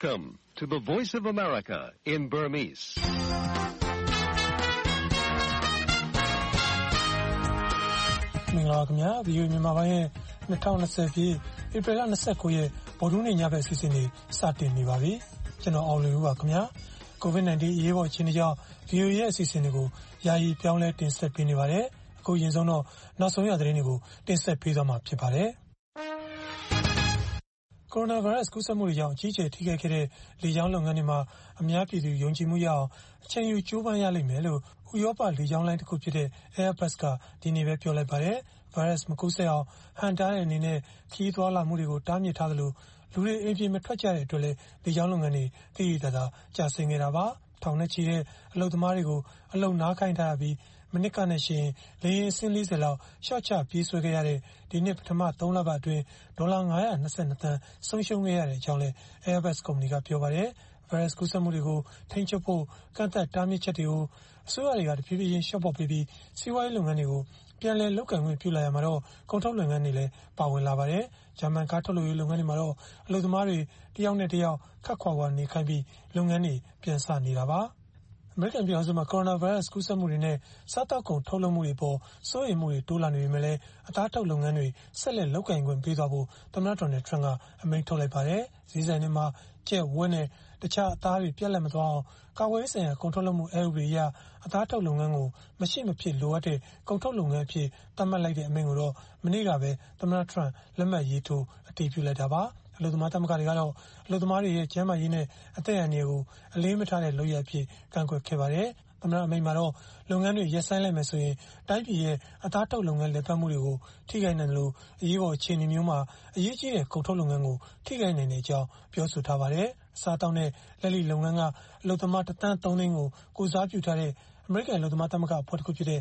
Welcome to the Voice of America in Burmese. ။မင်္ဂလာပါခင်ဗျာ။ VOA မြန်မာပိုင်းရဲ့2020ပြည့်ဧပြီလ29ရက်ဗုဒ္ဓဟူးနေ့ညဘက်အစီအစဉ်လေးစတင်နေပါပြီ။ကျွန်တော်အောင်လွင်ဦးပါခင်ဗျာ။ COVID-19 အရေးပေါ်အခြေအနေကြောင့် VOA ရဲ့အစီအစဉ်တွေကိုယာယီပြောင်းလဲတင်ဆက်ပေးနေပါတယ်။အခုရင်ဆုံးတော့နောက်ဆုံးရသတင်းတွေကိုတင်ဆက်ပေးသွားမှာဖြစ်ပါတယ်။ကိုရိုနာဗိုင်းရပ်စ်ကူးစက်မှုတွေကြောင့်အကြီးအကျယ်ထိခိုက်ခဲ့တဲ့လေကြောင်းလုပ်ငန်းတွေမှာအများပြည်သူယုံကြည်မှုရအောင်အချိန်ယူကြိုးပမ်းရလိမ့်မယ်လို့ဥရောပလေကြောင်းလိုင်းတစ်ခုဖြစ်တဲ့ Airbus ကဒီနေ့ပဲပြောလိုက်ပါတယ်။ ဗိုင်းရပ်စ်မကူးစက်အောင်ဟန့်တားတဲ့အနေနဲ့ခရီးသွားလာမှုတွေကိုတားမြစ်ထားသလိုလူတွေအိမ်ပြင်မထွက်ကြတဲ့အတွက်လည်းလေကြောင်းလုပ်ငန်းတွေသိသိသာသာကျဆင်းခဲ့တာပါ။ထောင်နဲ့ချီတဲ့အလုပ်သမားတွေကိုအလုပ်နားခိုင်းထားပြီးမနစ်ကနဲ့ရှိရင်လေယာဉ်အစင်း40လောက်ရှော့ချပြေးဆွဲခဲ့ရတဲ့ဒီနှစ်ပထမ3လပတ်အတွင်းဒေါ်လာ922သန်းဆုံးရှုံးခဲ့ရတဲ့အကြောင်းလည်း Airbus ကုမ္ပဏီကပြောပါတယ်။ ဗိုင်းရပ်စ်ကူးစက်မှုတွေကိုထိန်းချုပ်ဖို့ကန့်သတ်တားမြစ်ချက်တွေကိုအစိုးရတွေကတဖြည်းဖြည်းချင်းလျှော့ပေါ့ပေးပြီးစီးပွားရေးလုပ်ငန်းတွေကိုပြန်လည်လုပ်ကိုင်ခွင့်ပြုလာရမှာတော့ကုန်ထုတ်လုပ်ငန်းတွေလည်းပါဝင်လာပါတယ်။ဂျာမန်ကားထုတ်လုပ်ရေးလုပ်ငန်းတွေမှာတော့အလုပ်သမားတွေတယောက်နဲ့တယောက်ခက်ခွာခွာနေခိုင်းပြီးလုပ်ငန်းတွေပြန်ဆနေတာပါ။အမေရိကန်ပြည်ထောင်စုမှာကိုရိုနာဗိုင်းရပ်စ်ကူးစက်မှုတွေနဲ့စားတောက်ကုန်ထုတ်လုပ်မှုတွေပေါ်စိုးရိမ်မှုတွေတိုးလာနေပေမဲ့လည်းအသားထုတ်လုပ်ငန်းတွေဆက်လက်လုပ်ကိုင်ခွင့်ပေးသွားဖို့သမ္မတဒေါ်နယ်ထရန့်ကအမိန့်ထုတ်လိုက်ပါတယ်။ဈေးဆိုင်တွေမှာကြက်ဝက်နဲ့တခြားအသားတွေပြတ်လတ်မသွားအောင်ကာကွယ်ရေးဆိုင်ရာကုန်ထုတ်လုပ်မှုအဥပဒေအရအသားထုတ်လုပ်ငန်းကိုမရှိမဖြစ်လိုအပ်တဲ့ကုန်ထုတ်လုပ်ငန်းအဖြစ်သတ်မှတ်လိုက်တဲ့အမိန့်ကိုတော့မနေ့ကပဲသမ္မတထရန့်လက်မှတ်ရေးထိုးအတည်ပြုလိုက်တာပါ။အလုပ်သမားသမဂ္ဂတွေကတော့အလုပ်သမားတွေရဲ့ကျန်းမာရေးနဲ့အသက်အန္တရာယ်ကိုအလေးမထားတဲ့လုပ်ရပ်အဖြစ်ကန့်ကွက်ခဲ့ပါတယ်။သမ္မတအမိန့်မှာတော့လုပ်ငန်းတွေရပ်ဆိုင်းလိုက်မယ်ဆိုရင်တိုင်းပြည်ရဲ့အသားထုတ်လုပ်ငန်းလည်ပတ်မှုတွေကိုထိခိုက်နိုင်တယ်လို့အရေးပေါ်အခြေအနေမျိုးမှာအရေးကြီးတဲ့ကုန်ထုတ်လုပ်ငန်းကိုထိခိုက်နိုင်တဲ့အကြောင်းပြောဆိုထားပါတယ်။အစားအသောက်နဲ့လက်လီလုပ်ငန်းကအလုပ်သမား1.3 သန်းကိုကိုစားပြုထားတဲ့အမေရိကန်အလုပ်သမားသမဂ္ဂအဖွဲ့တစ်ခုဖြစ်တဲ့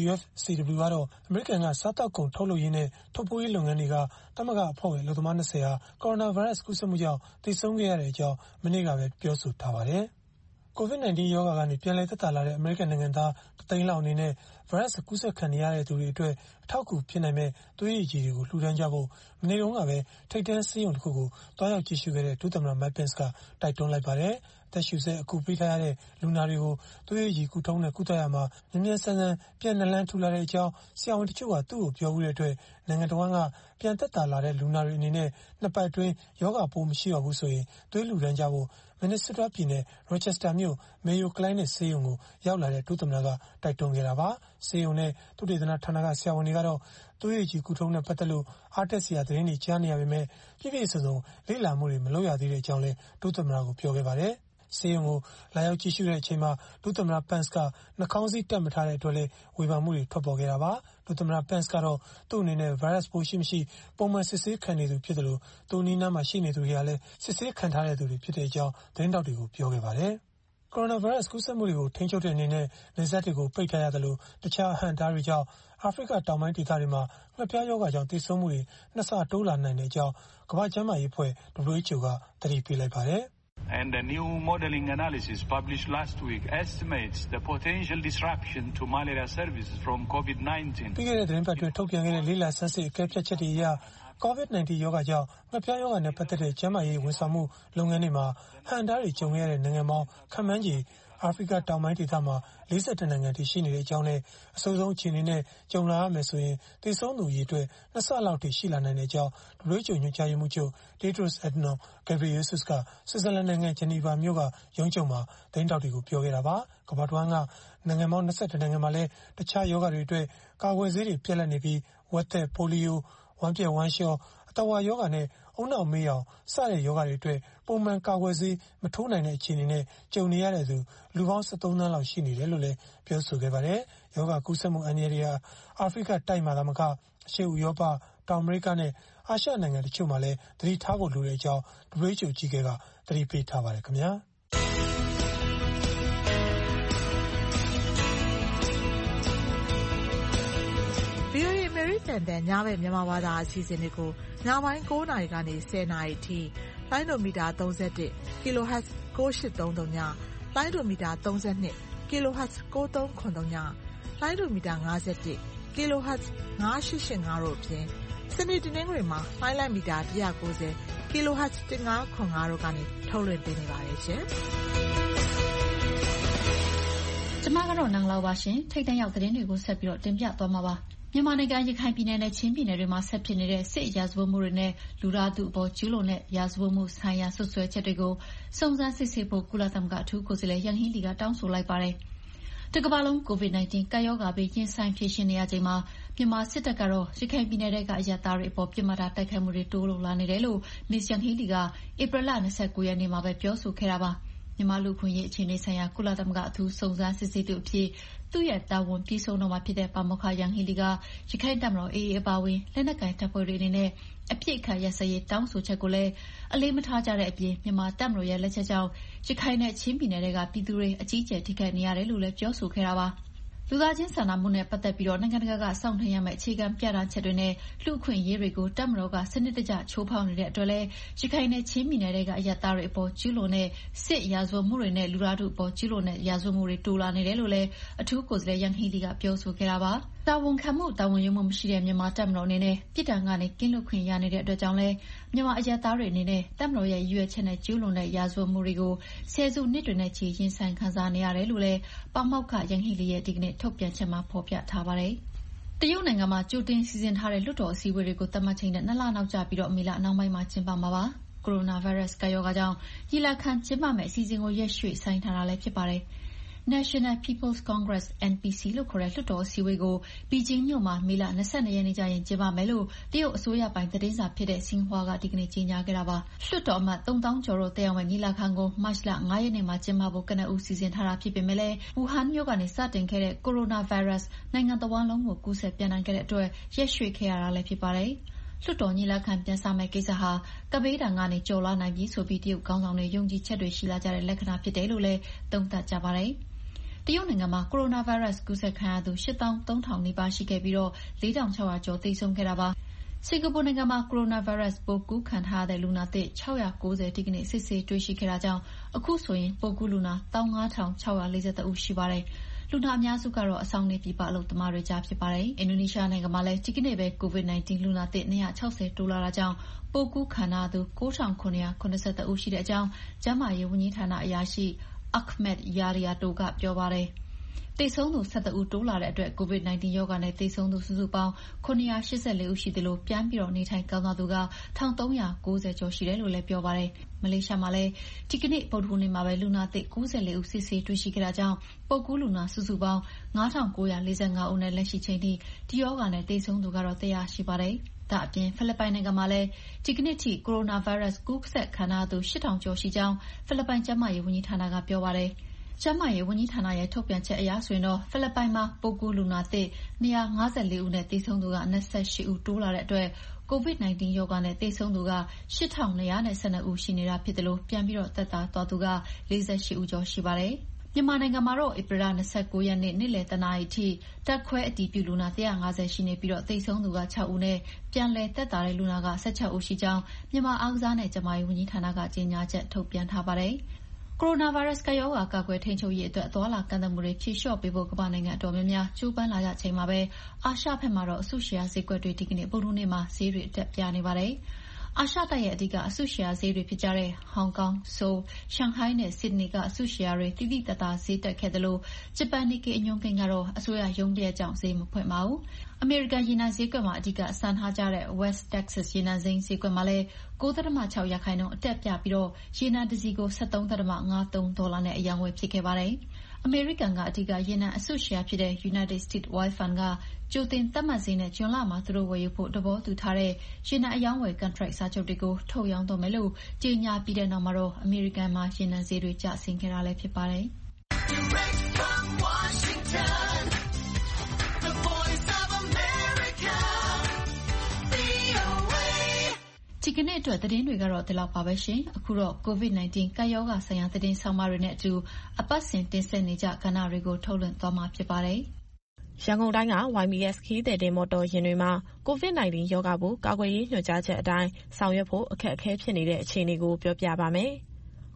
UFCW ကတော့အမေရိကန်ကစားတောက်ကုန်ထုတ်လုပ်ရေးနဲ့ထုတ်ပိုးရေးလုပ်ငန်းတွေကသမဂ္ဂအဖွဲ့ဝင်အလုပ်သမား20ဟာကိုရိုနာဗိုင်းရပ်စ်ကူးစက်မှုကြောင့်သေဆုံးခဲ့ရတဲ့အကြောင်းမနေ့ကပဲပြောဆိုထားပါတယ်။ COVID-19 ရောဂါကနေပြန်လည်သက်သာလာတဲ့အမေရိကန်နိုင်ငံသား3 သိန်းလောက်အနေနဲ့ဗိုင်းရပ်စ်ကူးစက်ခံနေရတဲ့သူတွေအတွက်အထောက်အကူဖြစ်နိုင်မဲ့သွေးရည်ကြည်တွေကိုလှူဒါန်းကြဖို့မနေ့တုန်းကပဲထိပ်တန်းဆေးရုံတစ်ခုကိုတွားရောက်ကြည့်ရှုခဲ့တဲ့ဒုသမ္မတ Mike Pence ကတိုက်တွန်းလိုက်ပါတယ်။သက်ရှူဆဲအကူပေးထားရတဲ့လူနာတွေကိုသွေးရည်ကြည်ကူထုံးနဲ့ကုသရမှာမြန်မြန်ဆန်ဆန်ပြန်နလန်းထူလာတဲ့အကြောင်းဆရာဝန်တချို့ကသူ့ကိုပြောမှုတဲ့အတွက်နိုင်ငံတော်ကပြန်သက်သာလာတဲ့လူနာတွေအနေနဲ့နှစ်ပတ်အတွင်းယောဂပိုးမရှိတော့ဘူးဆိုရင်သွေးလှူဒါန်းကြဖို့Minnesota ပြည်နယ် Rochester မြို့ Mayo Clinic ဆေးရုံကိုရောက်လာတဲ့ဒုသမ္မတကတိုက်တွန်းခဲ့တာပါ။ဆေးရုံနဲ့သုတေသနဌာနကဆရာဝန်တွေကတော့သွေးရည်ကြည်ကူထုံးနဲ့ပတ်သက်လို့အားတက်စရာသတင်းတွေကြားနေရပေမဲ့ပြည့်ပြည့်စုံစုံလေ့လာမှုတွေမလုပ်ရသေးတဲ့အကြောင်းလည်းဒုသမ္မတကပြောခဲ့ပါတယ်။ဆေးရုံကိုလာရောက်ကြည့်ရှုတဲ့အချိန်မှာဒုသမ္မတ Pence ကနှာခေါင်းစည်းတပ်မထားတဲ့အတွက်လည်းဝေဖန်မှုတွေထွက်ပေါ်ခဲ့တာပါ။ဒုသမ္မတ Pence ကတော့သူ့အနေနဲ့ဗိုင်းရပ်စ်ပိုးရှိမရှိပုံမှန်စစ်ဆေးခံနေသူဖြစ်တယ်လို့သူ့နီးနားမှာရှိနေသူတွေကလည်းစစ်ဆေးခံထားတဲ့သူတွေဖြစ်တဲ့အကြောင်းသတင်းတောက်တွေကိုပြောခဲ့ပါတယ်။ကိုရိုနာဗိုင်းရပ်စ်ကူးစက်မှုတွေကိုထိန်းချုပ်တဲ့အနေနဲ့နယ်စပ်တွေကိုပိတ်ထားရသလိုတခြားအဟန့်အတားတွေကြောင့်အာဖရိကတောင်ပိုင်းဒေသတွေမှာငှက်ဖျားရောဂါကြောင့်သေဆုံးမှုတွေနှစ်ဆတိုးလာနိုင်တဲ့အကြောင်းကမ္ဘာ့ကျန်းမာရေးအဖွဲ့ WHO ကသတိပေးလိုက်ပါတယ်။ And the new modeling analysis published last week estimates the potential disruption to malaria services from COVID-19. ပြီးခဲ့တဲ့သတင်းပတ်အတွင်းထုတ်ပြန်ခဲ့တဲ့လေးလာဆန်းစစ်အကဲဖြတ်ချက်တွေအရCOVID-19 ရောဂါကြောင့်ငှက်ဖျားရောဂါနဲ့ပတ်သက်တဲ့ကျန်းမာရေးဝန်ဆောင်မှုလုပ်ငန်းတွေမှာဟန်တားတွေကြုံရတဲ့နိုင်ငံပေါင်းခန့်မှန်းခြေအာဖရိကတောင်ပိုင်းဒေသမှာ42နိုင်ငံတည်ရှိနေတဲ့အကြောင်းနဲ့အဆိုးဆုံးအခြေအနေနဲ့ကြုံလာရမယ်ဆိုရင်သေဆုံးသူအရေအတွက်2ဆလောက်ထိရှိလာနိုင်တဲ့အကြောင်း WHO ညွှန်ကြားရေးမှူးချုပ် Tedros Adhanom Ghebreyesus ကဆွစ်ဇာလန်နိုင်ငံဂျနီဗာမြို့ကရုံးချုပ်မှာသတင်းတောက်တွေကိုပြောခဲ့တာပါ။ကမ္ဘာ့တွင်းကနိုင်ငံပေါင်း22နိုင်ငံမှာလည်းတခြားရောဂါတွေအတွက်ကာကွယ်ဆေးတွေပြတ်လတ်နေပြီးဝက်သက်ပိုလီယိုဝမ်းပြက်ဝမ်းလျှောအတဝါရောဂါနဲ့အုံနောက်မေးအောင်စတဲ့ရောဂါတွေအတွက်ပုံမှန်ကာကွယ်ဆေးမထိုးနိုင်တဲ့အခြေအနေနဲ့ကြုံနေရတဲ့သူလူပေါင်း73သန်းလောက်ရှိနေတယ်လို့လည်းပြောဆိုခဲ့ပါတယ်။ရောဂါကူးစက်မှုအန္တရာယ်တွေဟာအာဖရိကတိုက်မှာသာမကအရှေ့ဥရောပတောင်အမေရိကနဲ့အာရှနိုင်ငံတချို့မှာလည်းသတိထားဖို့လိုတဲ့အကြောင်း WHO ကြီးကသတိပေးထားပါတယ်ခင်ဗျာ။တန်တန်ညဘက်မြန်မာဘာသာအစီအစဉ်တွေကိုညပိုင်း9နာရီကနေ10နာရီအထိလိုင်းဒိုမီတာ31 kHz 9833ညလိုင်းဒိုမီတာ32 kHz 9393ညလိုင်းဒိုမီတာ51 kHz 9885တို့အပြင်စနေတနင်္ဂနွေမှာလှိုင်းလိုက်မီတာ190 kHz 1505တို့ကနေထုတ်လွှင့်ပေးနေပါတယ်ရှင်။ကျမကတော့နန်းလောက်ပါရှင်ထိတ်တန့်ရောက်သတင်းတွေကိုဆက်ပြီးတော့တင်ပြသွားမှာပါမြန်မာနိုင်ငံရခိုင်ပြည်နယ်နဲ့ချင်းပြည်နယ်တွေမှာဆက်ဖြစ်နေတဲ့စစ်ရာဇဝတ်မှုတွေနဲ့လူသားထုအပေါ်ကျူးလွန်တဲ့ရာဇဝတ်မှုဆိုင်ရာဆွဆွဲချက်တွေကိုစုံစမ်းစစ်ဆေးဖို့ကုလသမဂ္ဂအထူးကိုယ်စားလှယ်ယန်ဟီလီကတောင်းဆိုလိုက်ပါတယ်။တကမ္ဘာလုံး COVID-19 ကပ်ရောဂါဘေးရင်ဆိုင်ဖြေရှင်းနေရချိန်မှာမြန်မာစစ်တပ်ကတော့ရခိုင်ပြည်နယ်ကအရပ်သားတွေအပေါ်ပြစ်မှတ်ထားတိုက်ခိုက်မှုတွေတိုးလို့လာနေတယ်လို့မစ္စယန်ဟီလီကဧပြီလ29ရက်နေ့မှာပဲပြောဆိုခဲ့တာပါ။မြန်မာလူခွင့်ရေးအခြေအနေဆိုင်ရာကုလသမဂ္ဂအထူးစုံစမ်းစစ်ဆေးသူအဖြစ်သူ့ရဲ့တာဝန်ပြီးဆုံးတော့မှာဖြစ်တဲ့ပါမောက္ခယန်ဟီလီကရခိုင်တပ်မတော် AA အပါအဝင်လက်နက်ကိုင်တပ်ဖွဲ့တွေအနေနဲ့အပြစ်ခတ်ရစရေးတောင်းဆိုချက်ကိုလည်းအလေးမထားကြတဲ့အပြင်မြန်မာတပ်မတော်ရဲ့လက်ချက်ကြောင့်ရခိုင်နဲ့ချင်းပြည်နယ်တွေကပြည်သူတွေအကြီးအကျယ်ထိခိုက်နေရတယ်လို့လည်းပြောဆိုခဲ့တာပါ။လူသားချင်းစာနာမှုနဲ့ပတ်သက်ပြီးနိုင်ငံတကာကစောင့်နှံရမယ့်အခြေခံပြဋ္ဌာန်းချက်တွေနဲ့လူ့အခွင့်အရေးတွေကိုတပ်မတော်ကစနစ်တကျချိုးဖောက်နေတဲ့အတွက်လည်းရခိုင်နဲ့ချင်းပြည်နယ်တွေကအရပ်သားတွေအပေါ်ကျူးလွန်တဲ့စစ်ရာဇဝတ်မှုတွေနဲ့လူသားထုအပေါ်ကျူးလွန်တဲ့ရာဇဝတ်မှုတွေတိုးလာနေတယ်လို့လည်းအထူးကိုယ်စားလှယ်ယန်ဟီလီကပြောဆိုခဲ့တာပါ။တာဝန်ခံမှုတာဝန်ယူမှုမရှိတဲ့မြန်မာတပ်မတော်အနေနဲ့ပြည်ထံကနေကင်းလွတ်ခွင့်ရနေတဲ့အတွက်ကြောင့်လည်းမြန်မာအရပ်သားတွေအနေနဲ့တပ်မတော်ရဲ့ရွေးချက်နဲ့ကျူးလွန်တဲ့ရာဇဝတ်မှုတွေကိုဆယ်စုနှစ်တွေနဲ့ချီရင်ဆိုင်ခံစားနေရတယ်လို့လည်းပါမောက္ခယန်ဟီလီရဲ့ဒီကနေ့ထုတ်ပြန်ချက်မှာဖော်ပြထားပါတယ်။တရုတ်နိုင်ငံမှာကြိုတင်စီစဉ်ထားတဲ့လွှတ်တော်အစည်းအဝေးတွေကိုသတ်မှတ်ချိန်နဲ့2လနောက်ကျပြီးမေလနောက်ပိုင်းမှာကျင်းပမှာပါ။ကိုရိုနာဗိုင်းရပ်စ်ကပ်ရောဂါကြောင့်ညီလာခံကျင်းပမယ့်အစီအစဉ်ကိုရက်ရွှေ့ဆိုင်းထားတာလည်းဖြစ်ပါတယ်။ National People's Congress (NPC) လို့ခေါ်တဲ့လွှတ်တော်အစည်းအဝေးကိုဘီဂျင်းမြို့မှာမေလ22ရက်နေ့ကျရင်ကျင်းပမယ်လို့တရုတ်အစိုးရပိုင်သတင်းစာဖြစ်တဲ့ Xinhua ကဒီကနေ့ကြေညာခဲ့တာပါ။လွှတ်တော်အမတ်3000ကျော်တို့တက်ရောက်မယ့်ညီလာခံကိုမတ်လ5ရက်နေ့မှာကျင်းပဖို့ကနဦးစီစဉ်ထားတာဖြစ်ပေမဲ့လည်းဝူဟန်မြို့ကနေစတင်ခဲ့တဲ့ကိုရိုနာဗိုင်းရပ်စ်နိုင်ငံတစ်ဝန်းလုံးကိုကူးစက်ပြန့်နှံ့ခဲ့တဲ့အတွက်ရက်ရွှေ့ခဲ့ရတာလည်းဖြစ်ပါတယ်။လွှတ်တော်ညီလာခံပြန်စမယ့်ကိစ္စဟာကပ်ဘေးဒဏ်ကနေကျော်လွှားနိုင်ပြီဆိုပြီးတရုတ်ခေါင်းဆောင်တွေယုံကြည်ချက်တွေရှိလာကြတဲ့လက္ခဏာဖြစ်တယ်လို့လည်းသုံးသပ်ကြပါတယ်။တရုတ်နိုင်ငံမှာကိုရိုနာဗိုင်းရပ်စ်ကူးစက်ခံရသူ83,000 နီးပါးရှိခဲ့ပြီး4,600 ကျော်သေဆုံးခဲ့တာပါ။စင်ကာပူနိုင်ငံမှာကိုရိုနာဗိုင်းရပ်စ်ပိုးကူးခံထားရတဲ့လူနာသစ်690ဒီကနေ့စစ်ဆေးတွေ့ရှိခဲ့တာကြောင့်အခုဆိုရင်ပိုးကူးလူနာ15,643 ဦးရှိပါတယ်။လူနာအများစုကတော့အဆောင်နေပြည်ပအလုပ်သမားတွေကြားဖြစ်ပါတယ်။အင်ဒိုနီးရှားနိုင်ငံမှာလည်းဒီကနေ့ပဲ COVID-19 လူနာသစ်260တိုးလာတာကြောင့်ပိုးကူးခံရသူ9,983 ဦးရှိတဲ့အကြောင်းကျန်းမာရေးဝန်ကြီးဌာနအရာရှိAhmed Yariato ကပြောပါတယ်။သေဆုံးသူ17ဦးတိုးလာတဲ့အတွက် COVID-19 ရောဂါနဲ့သေဆုံးသူစုစုပေါင်း984ဦးရှိသလိုပြန်ပြီးနေထိုင်ကောင်းသွားသူက1390ကျော်ရှိတယ်လို့လည်းပြောပါတယ်။မလေးရှားမှာလည်းဒီကနေ့ဗုဒ္ဓဟူးနေ့မှာပဲလူနာသစ်94ဦးစစ်ဆေးတွေ့ရှိခဲ့တာကြောင့်ပိုးကူးလူနာစုစုပေါင်း9,945ဦးနဲ့လက်ရှိချိန်ထိဒီရောဂါနဲ့သေဆုံးသူကတော့100ရှိပါတယ်။ဒါအပြင်ဖိလစ်ပိုင်နိုင်ငံမှာလည်းဒီကနေ့ထိကိုရိုနာဗိုင်းရပ်စ်ကူးစက်ခံရသူ8,000ကျော်ရှိကြောင်းဖိလစ်ပိုင်ကျန်းမာရေးဝန်ကြီးဌာနကပြောပါတယ်။ကျန်းမာရေးဝန်ကြီးဌာနရဲ့ထုတ်ပြန်ချက်အရဆိုရင်တော့ဖိလစ်ပိုင်မှာပိုးကူးလူနာသစ်254ဦးနဲ့သေဆုံးသူက28ဦးတိုးလာတဲ့အတွက် COVID-19 ရောဂါနဲ့သေဆုံးသူက8,212ဦးရှိနေတာဖြစ်တယ်လို့ပြန်ပြီးသက်သာသွားသူက48ဦးကျော်ရှိပါတယ်။မြန်မာနိုင်ငံမှာတော့ဧပြီလ29ရက်နေ့နေ့လယ်တနာရီထိတက်ခွဲအတည်ပြုလူနာ150ရှိနေပြီးသေဆုံးသူက6ဦးနဲ့ပြန်လည်သက်သာတဲ့လူနာက16ဦးရှိကြောင်းမြန်မာအားကစားနဲ့ကျန်းမာရေးဝန်ကြီးဌာနကကြေညာချက်ထုတ်ပြန်ထားပါတယ်။ကိုရိုနာဗိုင်းရပ်စ်ကပ်ရောဂါကာကွယ်ထိန်းချုပ်ရေးအတွက်အသွားအလာကန့်သတ်မှုတွေဖြေလျှော့ပေးဖို့ကမ္ဘာနိုင်ငံအတော်များများကြိုးပမ်းလာကြချိန်မှာပဲအာရှဘက်မှာတော့အစုရှယ်ယာဈေးကွက်တွေဒီကနေ့ဗုဒ္ဓဟူးနေ့မှာဈေးတွေအတက်ပြနေပါတယ်။အာရှတိုက်ရဲ့အဓိကအစုရှယ်ယာဈေးတွေဖြစ်ကြတဲ့ဟောင်ကောင်၊ဆိုးလ်၊ရှန်ဟိုင်းနဲ့ဆစ်ဒနီကအစုရှယ်ယာတွေသိသိသာသာဈေးတက်ခဲ့သလိုဂျပန်နစ်ကေအညွှန်းကိန်းကတော့အစိုးရရုံးတရက်ကြောင့်ဈေးမဖွင့်ပါဘူး။အမေရိကန်ရေနံဈေးကွက်မှာအဓိကစံထားကြတဲ့ West Texas ရေနံစိမ်းဈေးကွက်မှာလည်း9.6% အတက်ပြပြီးရေနံတစ်စီးကို13.53 ဒေါ်လာနဲ့အရောင်းဝယ်ဖြစ်ခဲ့ပါတယ်။အမေရိကန်ကအဓိကရေနံအစုရှယ်ယာဖြစ်တဲ့ United States Oil Fund ကကြိုတင်သတ်မှတ်ဈေးနဲ့ဇွန်လမှာသူတို့ဝယ်ယူဖို့သဘောတူထားတဲ့ရေနံအရောင်းဝယ်ကန်ထရိုက်စာချုပ်တွေကိုထုတ်ရောင်းတော့မယ်လို့ကြေညာပြီးတဲ့နောက်မှာတော့အမေရိကန်မှာရေနံဈေးတွေကျဆင်းခဲ့တာလည်းဖြစ်ပါတယ်။ဒီကနေ့အတွက်သတင်းတွေကတော့ဒီလောက်ပါပဲရှင်။အခုတော့ COVID-19 ကပ်ရောဂါဆိုင်ရာသတင်းဆောင်မတွေနဲ့အတူအပတ်စဉ်တင်ဆက်နေကြကဏ္ဍတွေကိုထုတ်လွှင့်သွားမှာဖြစ်ပါတယ်။ရန်ကုန်တိုင်းက YBS ခရီးသည်တင်မော်တော်ယာဉ်တွေမှာ COVID-19 ရောဂါပိုးကာကွယ်ရေးညွှန်ကြားချက်အတိုင်းဆောင်ရွက်ဖို့အခက်အခဲဖြစ်နေတဲ့အခြေအနေကိုပြောပြပါမယ်။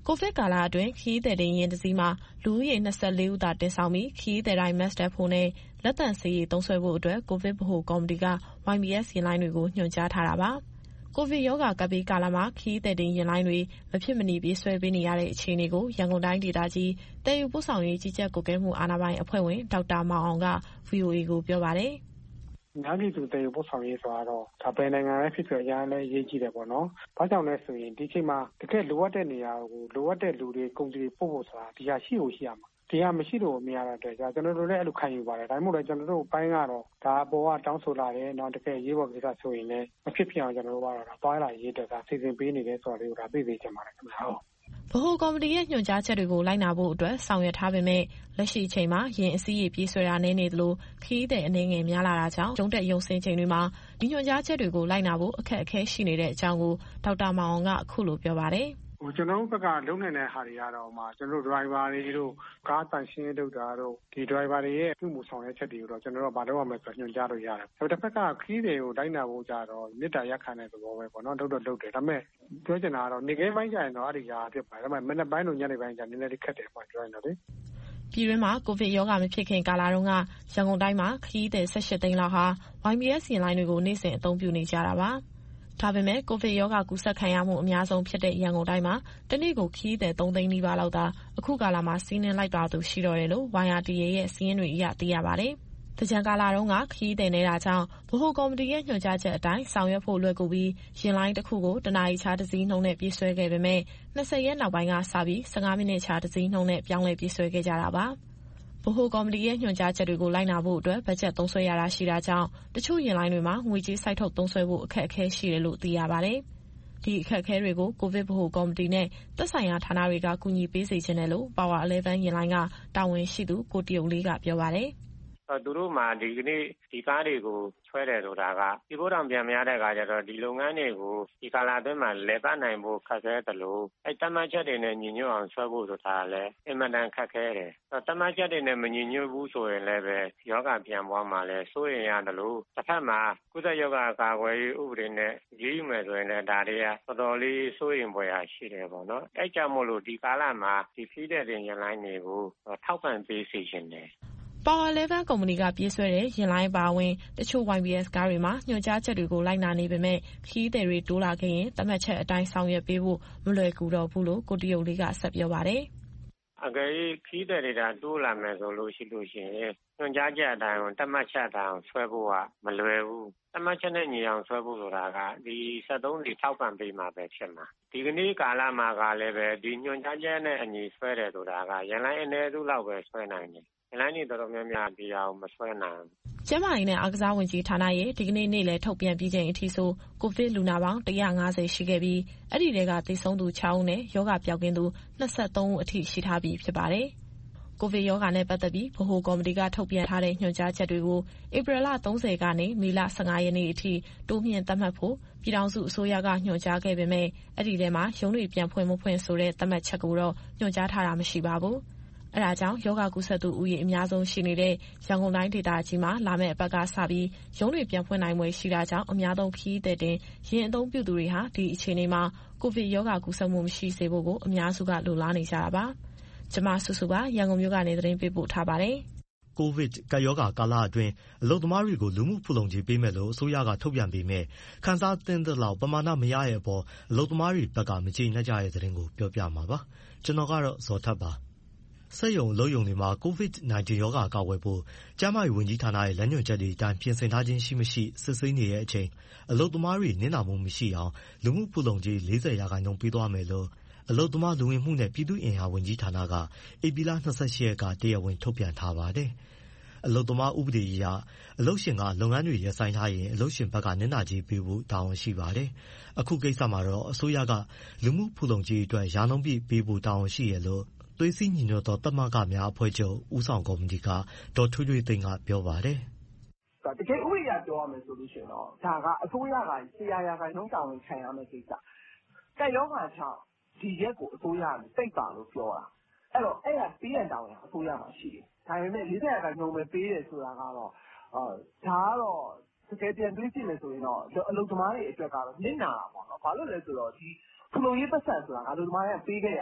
ကိုဗစ်ကာလအတွင်းခရီးသည်တင်ယာဉ်တစ်စီးမှာလူဦးရေ24 ဦးသာတင်ဆောင်ပြီးခရီးသည်တိုင်း Mask တပ်ဖို့နဲ့လက်သန့်ဆေးရည်သုံးစွဲဖို့အတွက်ကိုဗစ်ဗဟိုကော်မတီက YBS ယာဉ်လိုင်းတွေကိုညွှန်ကြားထားတာပါ။ကိုဗစ်ရောဂါကပ်ဘေးကာလမှာခရီးသည်တင်ယာဉ်လိုင်းတွေမဖြစ်မနေပြေးဆွဲပေးနေရတဲ့အခြေအနေကိုရန်ကုန်တိုင်းဒေသကြီးတည်ယူပို့ဆောင်ရေးကြီးကြပ်ကွပ်ကဲမှုအာဏာပိုင်အဖွဲ့ဝင်ဒေါက်တာမောင်အောင်က VOA ကိုပြောပါတယ်။များပြည်သူတည်ယူပို့ဆောင်ရေးဆိုတာတော့ဒါဘယ်နိုင်ငံပဲဖြစ်ဖြစ်အများလည်းရေးကြည့်တယ်ပေါ့နော်။ဘာကြောင့်လဲဆိုရင်ဒီချိန်မှာတကယ်လိုအပ်တဲ့နေရာကိုလိုအပ်တဲ့လူတွေကုန်စည်ပို့ဖို့ဆိုတာဒီဟာရှိလို့ရှိရမှာ။ဒီဟာမရှိလို့မရတဲ့အတွက်ကျွန်တော်တို့လည်းအဲ့လိုခံယူပါတယ်။ဒါမှမဟုတ်လည်းကျွန်တော်တို့ဘိုင်းကတော့ဒါအပေါ်ကတောင်းဆိုလာတယ်။နောက်တကယ်ရေးပေါ်ကိစ္စဆိုရင်လည်းမဖြစ်ဖြစ်အောင်ကျွန်တော်တို့ကတော့တွားလာရေးတက်ကစီစဉ်ပေးနေတယ်ဆိုတာလေးကိုဒါသိစေချင်ပါတယ်ခင်ဗျာ။ဗဟိုကော်မတီရဲ့ညွှန်ကြားချက်တွေကိုလိုက်နာဖို့အတွက်ဆောင်ရွက်ထားပေမဲ့လက်ရှိအချိန်မှာယာဉ်အစီးရေပြေးဆွဲတာနည်းနေသလိုခရီးသည်အနေငယ်များလာတာကြောင့်ရုံးတက်ရုံဆင်းချိန်တွေမှာဒီညွှန်ကြားချက်တွေကိုလိုက်နာဖို့အခက်အခဲရှိနေတဲ့အကြောင်းကိုဒေါက်တာမောင်အောင်ကအခုလိုပြောပါတယ်ကျွန်တော်တို့ဘက်ကလုံနေတဲ့ဟာတွေကတော့ကျွန်တော်တို့ driver တွေတို့ကားတန်ရှင်းလုပ်တာတို့ဒီ driver တွေရဲ့ပြုမှုဆောင်ရွက်ချက်တွေကိုတော့ကျွန်တော်တို့ဘာလို့ရမလဲဆိုညွှန်ကြားလို့ရတယ်။တစ်ဖက်ကခရီးတွေကိုတိုင်းနာဖို့ကြတော့မေတ္တာရက်ခံတဲ့သဘောပဲပေါ့နော်။လုပ်တယ်။ဒါပေမဲ့ပြောချင်တာကတော့နေကဲပိုင်းကြရင်တော့အဲ့ဒီဟာဖြစ်ပါတယ်။ဒါပေမဲ့မနေ့ပိုင်းတို့ညနေပိုင်းကျနည်းနည်းလေးခက်တယ်ပေါ့ပြောရင်တော့လေ။ပြည်တွင်းမှာကိုဗစ်ရောဂါမဖြစ်ခင်ကာလတုန်းကရန်ကုန်တိုင်းမှာခရီးသည်18 သိန်းလောက်ဟာ YBS ယာဉ်လိုင်းတွေကိုနေ့စဉ်အသုံးပြုနေကြတာပါ။ဒါပေမဲ့ကိုဗစ်ရောဂါကူးစက်ခံရမှုအများဆုံးဖြစ်တဲ့ရန်ကုန်တိုင်းမှာတနေ့ကိုခရီးသည်3 သိန်းနီးပါးလောက်သာအခုကာလမှာစီးနင်းလိုက်ပါသူရှိတော့တယ်လို့ YRTA ရဲ့စီးရင်တွေအရသိရပါတယ်။သင်္ကြန်ကာလတုန်းကခရီးသည်နေတာကြောင့်ဗဟိုကော်မတီရဲ့ညွှန်ကြားချက်အတိုင်းဆောင်ရွက်ဖို့လွယ်ကူပြီးယာဉ်လိုင်းတစ်ခုကိုတနာရီခြားတစ်စီးနှုန်းနဲ့ပြေးဆွဲခဲ့ပေမဲ့20ရက်နောက်ပိုင်းကစပြီး15မိနစ်ခြားတစ်စီးနှုန်းနဲ့ပြောင်းလဲပြေးဆွဲခဲ့ကြတာပါ။ဗဟိုကော်မတီရဲ့ညွှန်ကြားချက်တွေကိုလိုက်နာဖို့အတွက်ဘတ်ဂျက်သုံးစွဲရတာရှိတာကြောင့်တချို့ယာဉ်လိုင်းတွေမှာငွေကြေးစိုက်ထုတ်သုံးစွဲဖို့အခက်အခဲရှိတယ်လို့သိရပါတယ်။ဒီအခက်အခဲတွေကိုကိုဗစ်ဗဟိုကော်မတီနဲ့သက်ဆိုင်ရာဌာနတွေကကူညီပေးစေချင်တယ်လို့ Power 11ယာဉ်လိုင်းကတာဝန်ရှိသူကိုတရုတ်လေးကပြောပါတယ်။သူတို့မှဒီကနေ့ဒီကားတွေကိုဆွဲတယ်ဆိုတာကဒီဘိုးတော်ပြန်များတဲ့အခါကျတော့ဒီလုပ်ငန်းတွေကိုဒီကာလအတွင်းမှာလဲပတ်နိုင်ဖို့ခက်ခဲသလိုတမတ်ချက်တွေနဲ့ညီညွတ်အောင်ဆွဲဖို့ဆိုတာလည်းအင်မတန်ခက်ခဲတယ်။တမတ်ချက်တွေနဲ့မညီညွတ်ဘူးဆိုရင်လည်းပဲယောဂပြန်ပွားမှာလည်းစိုးရင်ရတယ်လို့တစ်ဖက်မှာကုသယောဂကာကွယ်ရေးဥပဒေနဲ့ရေးယူမယ်ဆိုရင်လည်းဒါတွေကတော်တော်လေးစိုးရင်ပွေရရှိတယ်ပေါ့နော်။အဲ့ကြောင့်မို့လို့ဒီကာလမှာဒီဖီးတဲ့တင်ရလိုင်းတွေကိုထောက်ပံ့ပေးစေချင်တယ်။ Power 11ကုမ္ပဏီကပြေးဆွဲတဲ့ယာဉ်လိုင်းပါဝင်တချို့ YBS ကားတွေမှာညွှန်ကြားချက်တွေကိုလိုက်နာနေပေမဲ့ခရီးသည်တွေတိုးလာခဲ့ရင်သတ်မှတ်ချက်အတိုင်းဆောင်ရွက်ပေးဖို့မလွယ်ကူတော့ဘူးလို့ကိုတရုတ်လေးကဆက်ပြောပါတယ်။အကယ်၍ခရီးသည်တွေတိုးလာမယ်ဆိုလို့ရှိရင်ညွှန်ကြားချက်အတိုင်းသတ်မှတ်ချက်အတိုင်းဆွဲဖို့ကမလွယ်ဘူး။သတ်မှတ်ချက်နဲ့ညီအောင်ဆွဲဖို့ဆိုတာကဒီ73တွေထောက်ပံ့ပေးမှာပဲဖြစ်မှာ။ဒီကနေ့ကာလမှာကလည်းပဲဒီညွှန်ကြားချက်နဲ့အညီဆွဲတယ်ဆိုတာကရန်လိုင်းအနည်းစုလောက်ပဲဆွဲနိုင်တယ်။လိုင်းတွေတော်တော်များများဒီအောင်မဆွဲနိုင်ဘူး။ကျန်းမာရေးနဲ့အားကစားဝန်ကြီးဌာနရဲ့ဒီကနေ့နေ့လယ်ထုတ်ပြန်ပြီးချိန်အထိဆိုကိုဗစ်လူနာပေါင်း150ရှိခဲ့ပြီးအဲ့ဒီထဲကသေဆုံးသူ6ဦးနဲ့ရောဂါပျောက်ကင်းသူ23ဦးအထိရှိထားပြီးဖြစ်ပါတယ်။ကိုဗစ်ရောဂါနဲ့ပတ်သက်ပြီးဗဟိုကော်မတီကထုတ်ပြန်ထားတဲ့ညွှန်ကြားချက်တွေကိုဧပြီလ30ကနေမေလ15ရက်နေ့အထိတိုးမြှင့်သတ်မှတ်ဖို့ပြည်ထောင်စုအစိုးရကညွှန်ကြားခဲ့ပေမဲ့အဲ့ဒီထဲမှာရုံးတွေပြန်ဖွင့်မဖွင့်ဆိုတဲ့သတ်မှတ်ချက်ကိုတော့ညွှန်ကြားထားတာမရှိပါဘူး။အဲဒါကြောင့်ယောဂကုသသူဦးရေအများဆုံးရှိနေတဲ့ရန်ကုန်တိုင်းဒေသကြီးမှာလာမယ့်အပတ်ကစပြီးရုံးတွေပြန်ဖွင့်နိုင်ွယ်ရှိတာကြောင့်အများဆုံးခရီးသည်တင်ယာဉ်အသုံးပြုသူတွေဟာဒီအခြေအနေမှာကိုဗစ်ရောဂါကူးစက်မှုမရှိစေဖို့ကိုအများစုကလိုလားနေကြတာပါ။ကျွန်မစုစုကရန်ကုန်မြို့ကနေသတင်းပေးပို့ထားပါတယ်။ကိုဗစ်ကပ်ရောဂါကာလအတွင်းအလုပ်သမားတွေကိုလူမှုဖူလုံကြေးပေးမယ်လို့အစိုးရကထုတ်ပြန်ပေမဲ့ခန်းစားသင့်သလောက်ပမာဏမရတဲ့အပေါ်အလုပ်သမားတွေဘက်ကမကျေနပ်ကြတဲ့သတင်းကိုပြောပြမှာပါ။ကျွန်တော်ကတော့ဇော်ထက်ပါ။စက်ရုံအလုပ်ရုံတွေမှာ COVID-19 ရောဂါကာကွယ်ဖို့ကျန်းမာရေးဝန်ကြီးဌာနရဲ့လမ်းညွှန်ချက်တွေအတိုင်းပြင်ဆင်ထားခြင်းရှိမရှိစစ်ဆေးနေတဲ့အချိန်အလုပ်သမားတွေနစ်နာမှုမရှိအောင်လူမှုဖူလုံကြေး40%ပေးသွားမယ်လို့အလုပ်သမားလူဝင်မှုနဲ့ပြည်သူ့အင်အားဝန်ကြီးဌာနကဧပြီလ28ရက်ကတရားဝင်ထုတ်ပြန်ထားပါတယ်။အလုပ်သမားဥပဒေအရအလုပ်ရှင်ကလုပ်ငန်းတွေရပ်ဆိုင်းထားရင်အလုပ်ရှင်ဘက်ကနစ်နာကြေးပေးဖို့တာဝန်ရှိပါတယ်။အခုကိစ္စမှာတော့အစိုးရကလူမှုဖူလုံကြေးအတွက်ရာနှုန်းပြည့်ပေးဖို့တာဝန်ရှိရလို့သွေးစည်းညီညွတ်သောသမဂ္ဂများအဖွဲ့ချုပ်ဦးဆောင်ကော်မတီကဒေါ်ထွေးထွေးသိန်းကပြောပါတယ်။တကယ်ဥပဒေအရပြောရမယ်ဆိုလို့ရှိရင်တော့ဒါကအစိုးရက100%တာဝန်ခံရမယ့်ကိစ္စ။ကပ်ရောဂါကြောင့်ဒီရက်ကိုအစိုးရကစိတ်ပါလို့ပြောတာ။အဲ့တော့အဲ့ဒါပေးရတာဝန်အစိုးရမှာရှိတယ်။ဒါပေမဲ့40%ပဲပေးတယ်ဆိုတာကတော့ဒါကတော့တကယ်ပြန်တွေးကြည့်မယ်ဆိုရင်တော့အလုပ်သမားတွေအတွက်ကတော့နစ်နာတာပေါ့နော်။ဘာလို့လဲဆိုတော့ဒီဖူလုံရေးပတ်စံဆိုတာကအလုပ်သမားတွေကပေးခဲ့ရတာ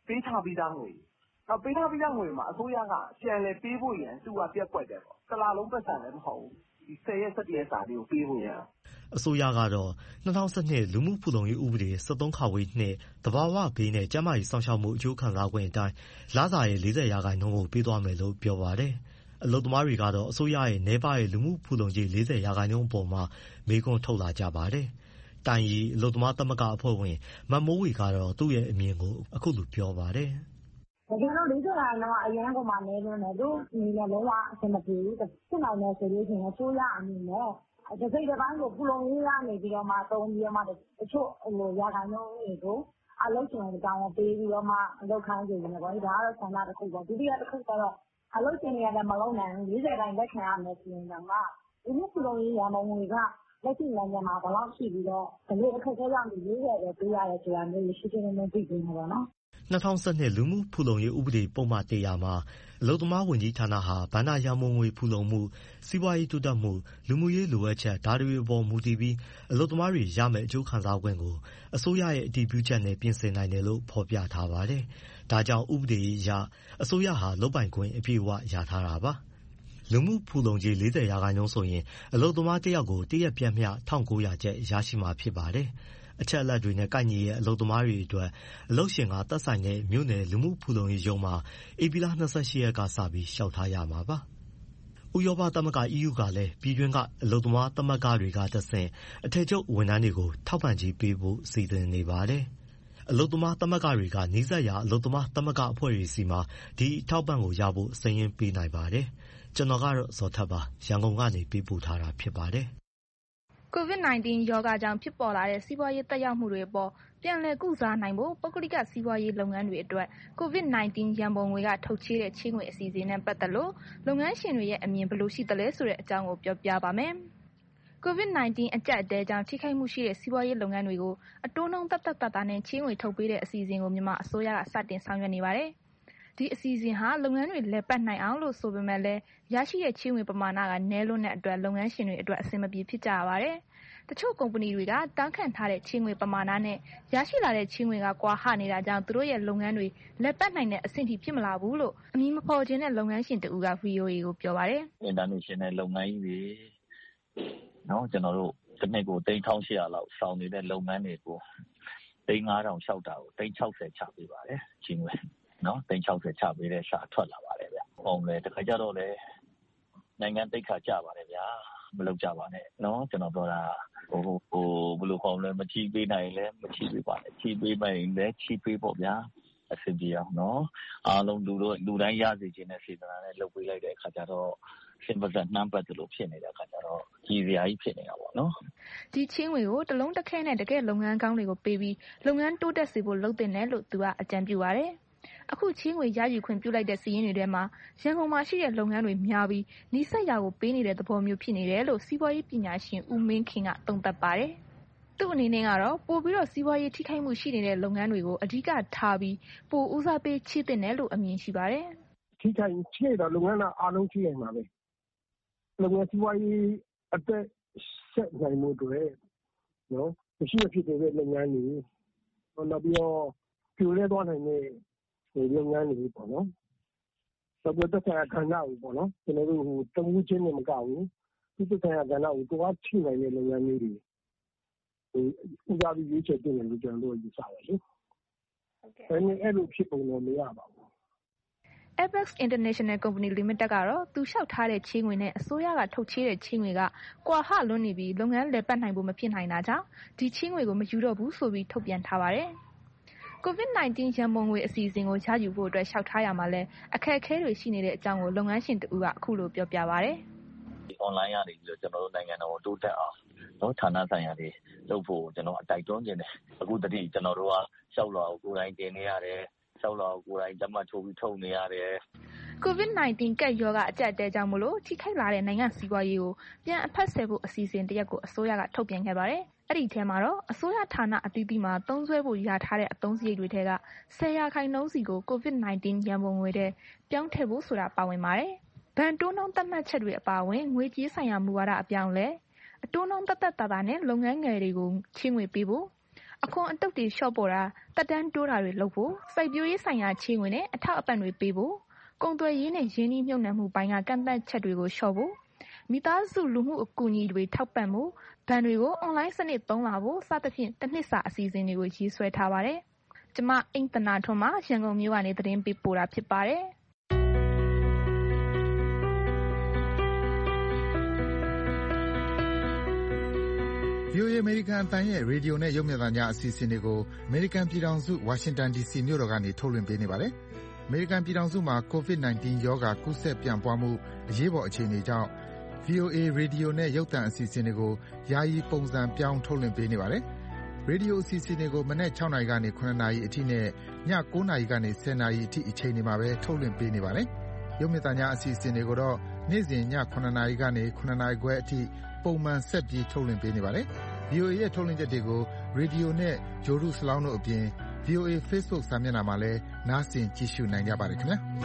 ပေးထားပြီးသားငွေနောက်ပေးထားပြီးသားငွေမှာအစိုးရကပြန်လည်ပေးဖို့ရန်သူကပြက်ကွက်တယ်ပေါ့တစ်လလုံးပတ်စံလည်းမဟုတ်ဘူးဒီ10ရက်17ရက်စာလေးကိုပေးဖို့ရန်အစိုးရကတော့2012လူမှုဖူလုံရေးဥပဒေ73ခါဝေးနှစ်သဘာဝဘေးနဲ့ကျန်းမာရေးစောင့်ရှောက်မှုအကျိုးခံစားခွင့်အတိုင်းလစာရဲ့40%ကိုပေးသွားမယ်လို့ပြောပါတယ်။အလုပ်သမားတွေကတော့အစိုးရရဲ့နေပါရဲ့လူမှုဖူလုံရေး40%အပေါ်မှာမေးခွန်းထုတ်လာကြပါတယ်။တိုင်ရီအလုပ်သမားသမဂ္ဂအဖွဲ့ဝင်မမိုးဝေကတော့သူ့ရဲ့အမြင်ကိုအခုလိုပြောပါတယ်။တကယ်တော့40%ကအရန်ကိုမှနေလို့နဲ့တို့ဒီနဲ့လုံးဝအဆင်မပြေဘူးဖြစ်နိုင်တယ်ဆိုလို့ရှိရင်အစိုးရအနေနဲ့ဒီစိတ်တစ်ပိုင်းကိုဖူလုံရေးရနေပြီးတော့မှသုံးပြီးတော့မှတချို့ရာခိုင်နှုန်းတွေကိုအလုပ်ရှင်တွေတောင်းပေးပြီးတော့မှအလုပ်ခိုင်းနေတယ်ပေါ့ဒါကတော့ဆန္ဒတစ်ခုပေါ့ဒုတိယတစ်ခုကတော့အလုပ်ရှင်တွေကလည်းမလုပ်နိုင်ဘူး40%လက်ခံရမယ်ဆိုရင်တော့ဒီနေ့ဖူလုံရေးရမုံတွေကလက်ရှိနိုင်ငံမှာဘယ်လောက်ရှိပြီးတော့ဒီအခက်အခဲကြောင့်40ပဲပေးရတယ်ဆိုတာမျိုးရှိနေနေသိနေပါတော့ 2012လူမှုဖူလုံရေးဥပဒေပုံမှန်100မှာအလုပ်သမားဝန်ကြီးဌာနဟာဘဏ္ဍာရန်ပုံငွေဖူလုံမှုစီးပွားရေးတိုးတက်မှုလူမှုရေးလိုအပ်ချက်ဒါတွေအပေါ်မူတည်ပြီးအလုပ်သမားတွေရမယ့်အကျိုးခံစား권ကိုအစိုးရရဲ့အတည်ပြုချက်နဲ့ပြင်ဆင်နိုင်တယ်လို့ဖော်ပြထားပါတယ်။ဒါကြောင့်ဥပဒေအရအစိုးရဟာလုပ်ပိုင်ခွင့်အပြည့်အဝရထားတာပါ။လူမှုဖူလုံကြေး40%ဆိုရင်အလုပ်သမားတစ်ယောက်ကိုတရက်ပြန်မျှ1900ကျပ်ရရှိမှာဖြစ်ပါတယ်။အချက်အလက်တွေနဲ့ကိုက်ညီရဲ့အလုပ်သမားတွေအတွက်အလုပ်ရှင်ကသက်ဆိုင်တဲ့မြို့နယ်လူမှုဖူလုံရေးရုံးမှာဧပြီလ28ရက်ကစပြီးလျှောက်ထားရမှာပါ။ဥရောပသမဂ္ဂ EU ကလည်းပြည်တွင်းကအလုပ်သမားသမဂ္ဂတွေကတဆင့်အထည်ချုပ်ဝန်ထမ်းတွေကိုထောက်ပံ့ကြေးပေးဖို့စီစဉ်နေပါတယ်။အလုပ်သမားသမဂ္ဂတွေကနီးစပ်ရာအလုပ်သမားသမဂ္ဂအဖွဲ့တွေစီမှာဒီအထောက်ပံ့ကိုရဖို့စာရင်းပေးနိုင်ပါတယ်။ကျွန်တော်ကတော့ဇော်ထက်ပါရန်ကုန်ကနေပေးပို့ထားတာဖြစ်ပါတယ်။ COVID-19 ရောဂါကြောင့်ဖြစ်ပေါ်လာတဲ့စီးပွားရေးသက်ရောက်မှုတွေအပေါ်ပြန်လည်ကုစားနိုင်ဖို့ပုဂ္ဂလိကစီးပွားရေးလုပ်ငန်းတွေအတွက် COVID-19 ရန်ပုံငွေကထုတ်ချေးတဲ့ချေးငွေအစီအစဉ်နဲ့ပတ်သက်လို့လုပ်ငန်းရှင်တွေရဲ့အမြင်ဘယ်လိုရှိသလဲဆိုတဲ့အကြောင်းကိုပြောပြပါမယ်။ COVID-19 အကျပ်အတည်းကြောင့်ထိခိုက်မှုရှိတဲ့စီးပွားရေးလုပ်ငန်းတွေကိုအတိုးနှုန်းသက်သာနဲ့ချေးငွေထုတ်ပေးတဲ့အစီအစဉ်ကိုမြန်မာအစိုးရကစတင်ဆောင်ရွက်နေပါတယ်။ဒီအစီအစဉ်ဟာလုပ်ငန်းတွေလည်ပတ်နိုင်အောင်လို့ဆိုပေမဲ့လည်းရရှိတဲ့ချေးငွေပမာဏကနည်းလွန်းတဲ့အတွက်လုပ်ငန်းရှင်တွေအတွက်အဆင်မပြေဖြစ်ကြရပါတယ်။တချို့ကုမ္ပဏီတွေကတောင်းခံထားတဲ့ချေးငွေပမာဏနဲ့ရရှိလာတဲ့ချေးငွေကကွာဟနေတာကြောင့်သူတို့ရဲ့လုပ်ငန်းတွေလည်ပတ်နိုင်တဲ့အဆင့်ထိဖြစ်မလာဘူးလို့အမည်မဖော်ချင်တဲ့လုပ်ငန်းရှင်တဦးက VOA ကိုပြောပါတယ်။ International လုပ်ငန်းကြီးတွေကျွန်တော်တို့တစ်နှစ်ကို3800လောက်ဆောင်နေတဲ့လုပ်ငန်းတွေကို5000လျှောက်တာကို60ချပေးပါတယ်ချေးငွေ60ချပေးတဲ့စာထွက်လာပါတယ်ဗျ။ဟုတ်လေတခါကြတော့လေနိုင်ငံတိတ်ခါကြပါတယ်ဗျာမလုပ်ကြပါနဲ့ကျွန်တော်ပြောတာဘယ်လိုခေါ်လဲမချီးပေးနိုင်လဲမချီးပေးပါနဲ့ချီးပေးမယ်လည်းချီးပေးပေါ့ဗျာအဆင်ပြေအောင်အားလုံးလူတိုင်းရစေခြင်းနဲ့စေတနာနဲ့လုပ်ပေးလိုက်တဲ့အခါကျတော့စင်ပါစနှမ်းပတ်လို့ဖြစ်နေတဲ့အခါကျတော့ကြီးစရာကြီးဖြစ်နေတာပေါ့ဒီချင်းငွေကိုတလုံးတစ်ခဲနဲ့တကယ်လုပ်ငန်းကောင်းတွေကိုပေးပြီးလုပ်ငန်းတိုးတက်စေဖို့လုပ်တင်တယ်လို့သူကအကြံပြုပါတယ်အခုချင်းငွေရယူခွင့်ပြုလိုက်တဲ့စီးရင်တွေထဲမှာရန်ကုန်မှာရှိတဲ့လုပ်ငန်းတွေများပြီးနီးစပ်ရာကိုပေးနေတဲ့သဘောမျိုးဖြစ်နေတယ်လို့စီးပွားရေးပညာရှင်ဦးမင်းခင်ကသုံးသပ်ပါတယ်။သူ့အနေနဲ့ကတော့ပို့ပြီးတော့စီးပွားရေးထိခိုက်မှုရှိနေတဲ့လုပ်ငန်းတွေကိုအဓိကထားပြီးပိုဦးစားပေးချေးတင်တယ်လို့အမြင်ရှိပါတယ်။ထိခိုက်ချေးတော့လုပ်ငန်းအားလုံးချေးနိုင်မှာပဲ။လုပ်ငန်းစီးပွားရေးအသက်ဆက်နိုင်မှုတွေမရှိဖြစ်တဲ့လုပ်ငန်းတွေနောက်ပြီးတော့ပြိုလဲသွားနိုင်တဲ့လုပ်ငန်းတွေပေါ့နော်။ဆိုတော့တက်ဆိုင်ရာခန္ဓာကိုပေါ့နော်ကျွန်တော်တို့တဝူးချင်းနဲ့မကဘူးဒီတက်ဆိုင်ရာခန္ဓာကိုသွားချိနိုင်တဲ့လုပ်ငန်းတွေဦးစားပြီးရွေးချယ်တင်တယ်လို့ကျွန်တော်တို့ယူဆပါတယ်လေ။အဲ့လိုဖြစ်ပုံတော့မရပါဘူး။ Apex International Company Limited ကတော့သူလျှောက်ထားတဲ့ချေးငွေနဲ့အစိုးရကထုတ်ချေးတဲ့ချေးငွေကကွာဟလွန်းနေပြီးလုပ်ငန်းလည်ပတ်နိုင်ဖို့မဖြစ်နိုင်တာကြောင့်ဒီချေးငွေကိုမယူတော့ဘူးဆိုပြီးထုတ်ပြန်ထားပါတယ်။ COVID-19 ရန်ပုံငွေအစီအစဉ်ကိုရယူဖို့အတွက်လျှောက်ထားရမှာလဲအခက်အခဲတွေရှိနေတဲ့အကြောင်းကိုလုပ်ငန်းရှင်တဦးကအခုလိုပြောပြပါတယ်။ online ကနေပြီးတော့ကျွန်တော်တို့နိုင်ငံတော်တိုးတက်အောင်ဌာနဆိုင်ရာတွေလုပ်ဖို့ကျွန်တော်အတိုက်တွန်းနေတယ်အခုတတိကျွန်တော်တို့ကလျှောက်လွှာကိုကိုယ်တိုင်တင်နေရတယ်လျှောက်လွှာကိုကိုယ်တိုင်လက်မှတ်ထိုးပြီးထုတ်နေရတယ် COVID-19 ကပ်ရောဂါအကျပ်အတည်းကြောင့်ထိခိုက်လာတဲ့နိုင်ငံစီးပွားရေးကိုပြန်အဖက်ဆယ်ဖို့အစီအစဉ်တစ်ရပ်ကိုအစိုးရကထုတ်ပြန်ခဲ့ပါတယ်။အဲ့ဒီထဲမှာတော့အစိုးရဌာနအသီးသီးမှာသုံးစွဲဖို့ရထားတဲ့အသုံးစရိတ်တွေထဲက10%စီကို COVID-19 ရန်ပုံငွေထဲပြောင်းထည့်ဖို့ဆိုတာပါဝင်ပါတယ်။ဘဏ်တိုးနှုန်းသတ်မှတ်ချက်တွေအပါအဝင်ငွေကြေးဆိုင်ရာမူဝါဒအပြောင်းအလဲအတိုးနှုန်းသက်သာနဲ့လုပ်ငန်းငယ်တွေကိုချေးငွေပေးဖို့အခွန်အတုပ်တွေလျှော့ပေါ်တာတက်တန်းတိုးတာတွေလုပ်ဖို့စိုက်ပျိုးရေးဆိုင်ရာချေငွေနဲ့အထောက်အပံ့တွေပေးဖို့ကုန်သွယ်ရေးနဲ့ရင်းနှီးမြှုပ်နှံမှုပိုင်းကကန့်သတ်ချက်တွေကိုလျှော့ဖို့မိသားစုလူမှုအကူအညီတွေထောက်ပံ့ဖို့ဘဏ်တွေကိုအွန်လိုင်းစနစ်သုံးလာဖို့စသဖြင့်တစ်နှစ်စာအစီအစဉ်တွေကိုရေးဆွဲထားပါတယ်။ကျမအိမ်သနာထွန်းမှရန်ကုန်မြို့ကနေသတင်းပေးပို့တာဖြစ်ပါတယ်။ VOA အမေရိကန်အသံရဲ့ရေဒီယိုနဲ့ရုပ်မြင်သံကြားအစီအစဉ်တွေကိုအမေရိကန်ပြည်ထောင်စုဝါရှင်တန် DC မြို့တော်ကနေထုတ်လွှင့်ပေးနေပါတယ်။အမေရိကန်ပြည်ထောင်စုမှာ COVID-19 ရောဂါကူးစက်ပြန့်ပွားမှုအရေးပေါ်အခြေအနေကြောင့် VOA ရေဒီယိုနဲ့ရုပ်သံအစီအစဉ်တွေကိုယာယီပုံစံပြောင်းထုတ်လွှင့်ပေးနေပါတယ်။ရေဒီယိုအစီအစဉ်တွေကိုမနက် 6 နာရီကနေ 9 နာရီအထိနဲ့ည 9 နာရီကနေ 10 နာရီအထိအချိန်တွေမှာပဲထုတ်လွှင့်ပေးနေပါတယ်။ရုပ်မြင်သံကြားအစီအစဉ်တွေကိုတော့နေ့စဉ်ည 9 နာရီကနေ 9 နာရီခွဲအထိပုံမှန်ဆက်ပြီးထုတ်လွှင့်ပေးနေပါတယ်။ VOA ရဲ့ထုတ်လွှင့်ချက်တွေကိုရေဒီယိုနဲ့ဂြိုဟ်တုစလောင်းတို့အပြင် VOA Facebook စာမျက်နှာမှာလည်းနားဆင်ကြည့်ရှုနိုင်ကြပါတယ်ခင်ဗျာ။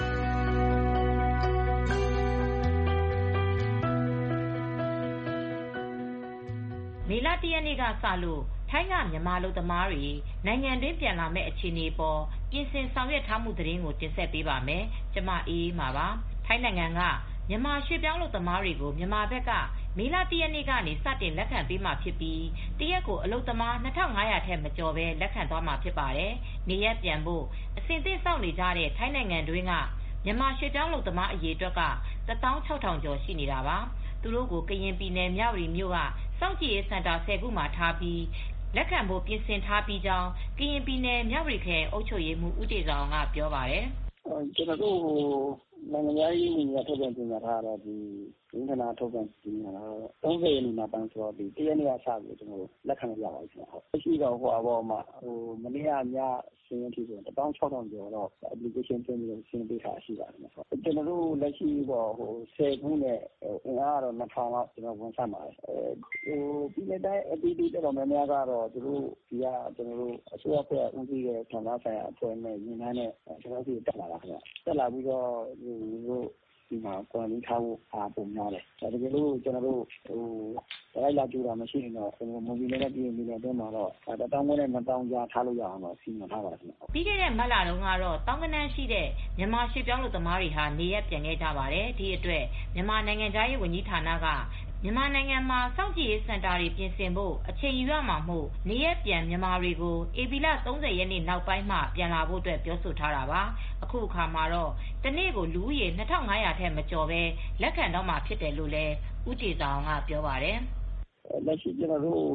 မေလ 1 ရက်နေ့ကစလို့ထိုင်းကမြန်မာအလုပ်သမားတွေနိုင်ငံတွင်းပြန်လာမယ့်အခြေအနေပေါ်ပြင်ဆင်ဆောင်ရွက်ထားမှုသတင်းကိုတင်ဆက်ပေးပါမယ်။ကျွန်မအေးအေးပါပါ။ထိုင်းနိုင်ငံကမြန်မာရွှေ့ပြောင်းအလုပ်သမားတွေကိုမြန်မာဘက်ကမေလ 1 ရက်နေ့ကနေစတင်လက်ခံပေးမှာဖြစ်ပြီးတရက်ကိုအလုပ်သမား 2500 ထက်မကျော်ပဲလက်ခံသွားမှာဖြစ်ပါတယ်။နေရက်ပြန်ဖို့အစဉ်သင့်စောင့်နေကြတဲ့ထိုင်းနိုင်ငံတွင်းကမြန်မာရွှေ့ပြောင်းအလုပ်သမားအရေအတွက်က 16000 ကျော်ရှိနေတာပါ။သူတို့ကိုကရင်ပြည်နယ်မြဝတီမြို့ကစောင့်ကြည့်ရေးစင်တာ 10 ခုမှာထားပြီးလက်ခံဖို့ပြင်ဆင်ထားပြီးကြောင်းကရင်ပြည်နယ်မြဝတီခရိုင်အုပ်ချုပ်ရေးမှူးဦးတေဇောအောင်ကပြောပါတယ်။ကျွန်တော်တို့နိုင်ငံရေးဝန်ကြီးထုတ်ပြန်ကြေညာထားတော့ဒီဝန်ထမ်းထုတ်ပြန်ကြေညာတာ30ရက်နေ့မှာပန်းဆိုတော့ဒီ1ရက်နေ့ကစပြီးကျွန်တော်လက်ခံရပါပြီခင်ဗျ။ရှိတော့ဟိုအပေါ်မှာမနေ့ကညစင်းထိဆို16000ကျော်တော့ application ပြင်ပြီးရှင်းပေးထားရှိပါတယ်။ကျွန်တော်တို့လက်ရှိတော့10ခုနဲ့အင်အားတော့2000လောက်ကျွန်တော်ဝန်ဆက်ပါတယ်။ပြည်နယ်တိုင်း APD တော်များများကတော့သူတို့ဒီကကျွန်တော်တို့အစိုးရဖွဲ့ဦးစီးတဲ့ဌာနဆိုင်ရာအဖွဲ့နဲ့ညီမနဲ့ကျွန်တော်တို့တက်လာတာခင်ဗျ။တက်လာပြီးတော့ဒီမှာကွန်ရင်ထားဖို့အားပုံများတယ်။ဒါတကယ်လို့ကျွန်တော်တို့လိုက်လာကြတာမရှိရင်တော့မွန်ပြည်နယ်နဲ့ပြည်နယ်အတွင်းမှာတော့1000နဲ့2000ကြားထားလို့ရအောင်တော့စီမံထားပါတယ်ခင်ဗျ။ပြီးခဲ့တဲ့မတ်လတုန်းကတော့တောင်းကနန်းရှိတဲ့မြန်မာရွှေ့ပြောင်းလူသမားတွေဟာနေရက်ပြန်ခဲ့ကြပါတယ်။ဒီအတွက်မြန်မာနိုင်ငံသားရေးဝန်ကြီးဌာနကမြန်မာနိုင်ငံမှာစောင့်ကြည့်ရေးစင်တာတွေပြင်ဆင်ဖို့အချိန်ယူရမှာမို့နေရက်ပြန်မြန်မာတွေကိုဧပြီလ30ရက်နေ့နောက်ပိုင်းမှပြန်လာဖို့အတွက်ပြောဆိုထားတာပါအခုအခါမှာတော့တနေ့ကိုလူဦးရေ2500ထက်မကျော်ပဲလက်ခံတော့မှာဖြစ်တယ်လို့လည်းဦးတေဇောင်ကပြောပါတယ်လက်ရှိကျွန်တော်တို့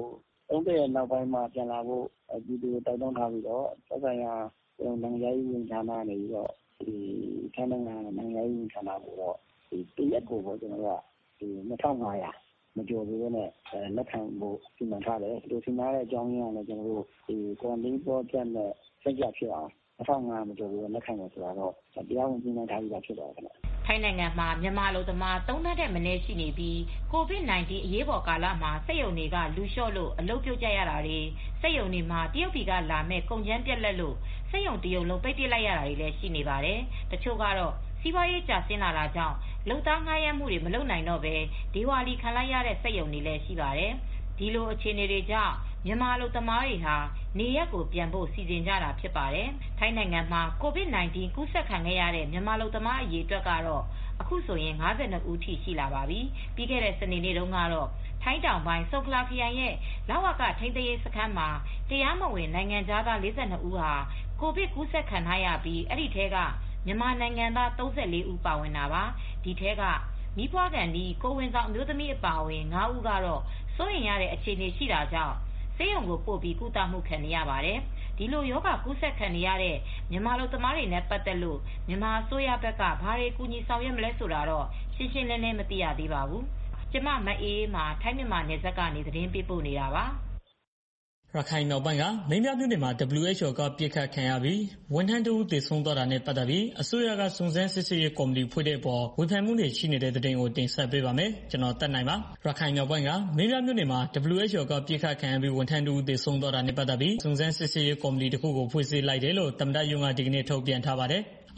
30ရက်နောက်ပိုင်းမှပြန်လာဖို့ဒီလိုတိုက်တွန်းထားပြီးတော့သက်ဆိုင်ရာနိုင်ငံရေးဝန်ကြီးဌာနနေပြီးတော့ဒီထိုင်းနိုင်ငံရေးဝန်ကြီးဌာနကိုတော့ဒီတရက်ကိုပေါ့ကျွန်တော်တို့က2500မကျော်သေးနဲ့လက်ခံဖို့စီမံထားတယ်ဒီစီမံတဲ့အကြောင်းရင်းကလည်းကျွန်တော်တို့ဒီ quarantine project နဲ့ဆက်ကြဖြစ်အောင်2500မကျော်သေးလက်ခံလို့ဆိုတော့တရားဝင်စီမံထားပြီးဖြစ်သွားတယ်ခင်ဗျထိုင်းနိုင်ငံမှာမြန်မာအလုပ်သမား3သန်းထက်မနည်းရှိနေပြီး COVID-19 အရေးပေါ်ကာလမှာစက်ရုံတွေကလူလျှော့လို့အလုပ်ပြုတ်ကြရတာတွေစက်ရုံတွေမှာတရုတ်ပြည်ကလာမဲ့ကုန်ကျန်းပြက်လက်လို့စက်ရုံတရုံလုံးပိတ်ပစ်လိုက်ရတာတွေလည်းရှိနေပါတယ်တချို့ကတော့စီးပွားရေးကျဆင်းလာတာကြောင့်လုပ်သားငှားရမ်းမှုတွေမလုပ်နိုင်တော့ပဲဒေဝါလီခံလိုက်ရတဲ့စက်ရုံတွေလည်းရှိပါတယ်ဒီလိုအခြေအနေတွေကြောင့်မြန်မာအလုပ်သမားတွေဟာနေရက်ကိုပြန်ဖို့စီစဉ်ကြတာဖြစ်ပါတယ်ထိုင်းနိုင်ငံမှာ COVID-19 ကူးစက်ခံခဲ့ရတဲ့မြန်မာအလုပ်သမားအရေအတွက်ကတော့အခုဆိုရင်52ဦးထိရှိလာပါပြီပြီးခဲ့တဲ့စနေနေ့တုန်းကတော့ထိုင်းတောင်ပိုင်းဆုန်ခလာခရိုင်ရဲ့လဝကထိန်းသိမ်းရေးစခန်းမှာတရားမဝင်နိုင်ငံသား42ဦးဟာကိုဗစ်ကူးစက်ခံထားရပြီးအဲ့ဒီထဲကမြန်မာနိုင်ငံသား34ဦးပါဝင်တာပါဒီထဲကမိဖွားကန်ဒီကိုဝင်ဆောင်အမျိုးသမီးအပါအဝင်9ဦးကတော့စိုးရိမ်ရတဲ့အခြေအနေရှိတာကြောင့်ဆေးရုံကိုပို့ပြီးကုသမှုခံနေရပါတယ်ဒီလိုယောဂကူးစက်ခံနေရတဲ့မြန်မာလူသမားတွေနဲ့ပတ်သက်လို့မြန်မာအစိုးရဘက်ကဘာတွေကူညီဆောင်ရွက်မလဲဆိုတာတော့ရှင်းရှင်းလင်းလင်းမသိရသေးပါဘူးကျမမအေးမှာထိုင်းမြန်မာနယ်စပ်ကနေသတင်းပေးပို့နေတာပါရခိုင်နောက်ပိုင်းကမင်းပြမြို့နယ်မှာ WHO ကပြစ်ခတ်ခံရပြီးဝန်ထမ်းတို့သေဆုံးသွားတာနဲ့ပတ်သက်ပြီးအစိုးရကစုံစမ်းစစ်ဆေးရေးကော်မတီဖွဲ့တဲ့အပေါ်ဝေဖန်မှုတွေရှိနေတဲ့တဲ့တင်ကိုတင်ဆက်ပေးပါမယ်။ကျွန်တော်တက်နိုင်ပါ။ရခိုင်နောက်ပိုင်းကမင်းပြမြို့နယ်မှာ WHO ကပြစ်ခတ်ခံရပြီးဝန်ထမ်းတို့သေဆုံးသွားတာနဲ့ပတ်သက်ပြီးစုံစမ်းစစ်ဆေးရေးကော်မတီတစ်ခုကိုဖွဲ့စည်းလိုက်တယ်လို့သမ္မတရုံးကဒီကနေ့ထုတ်ပြန်ထားပါတယ်။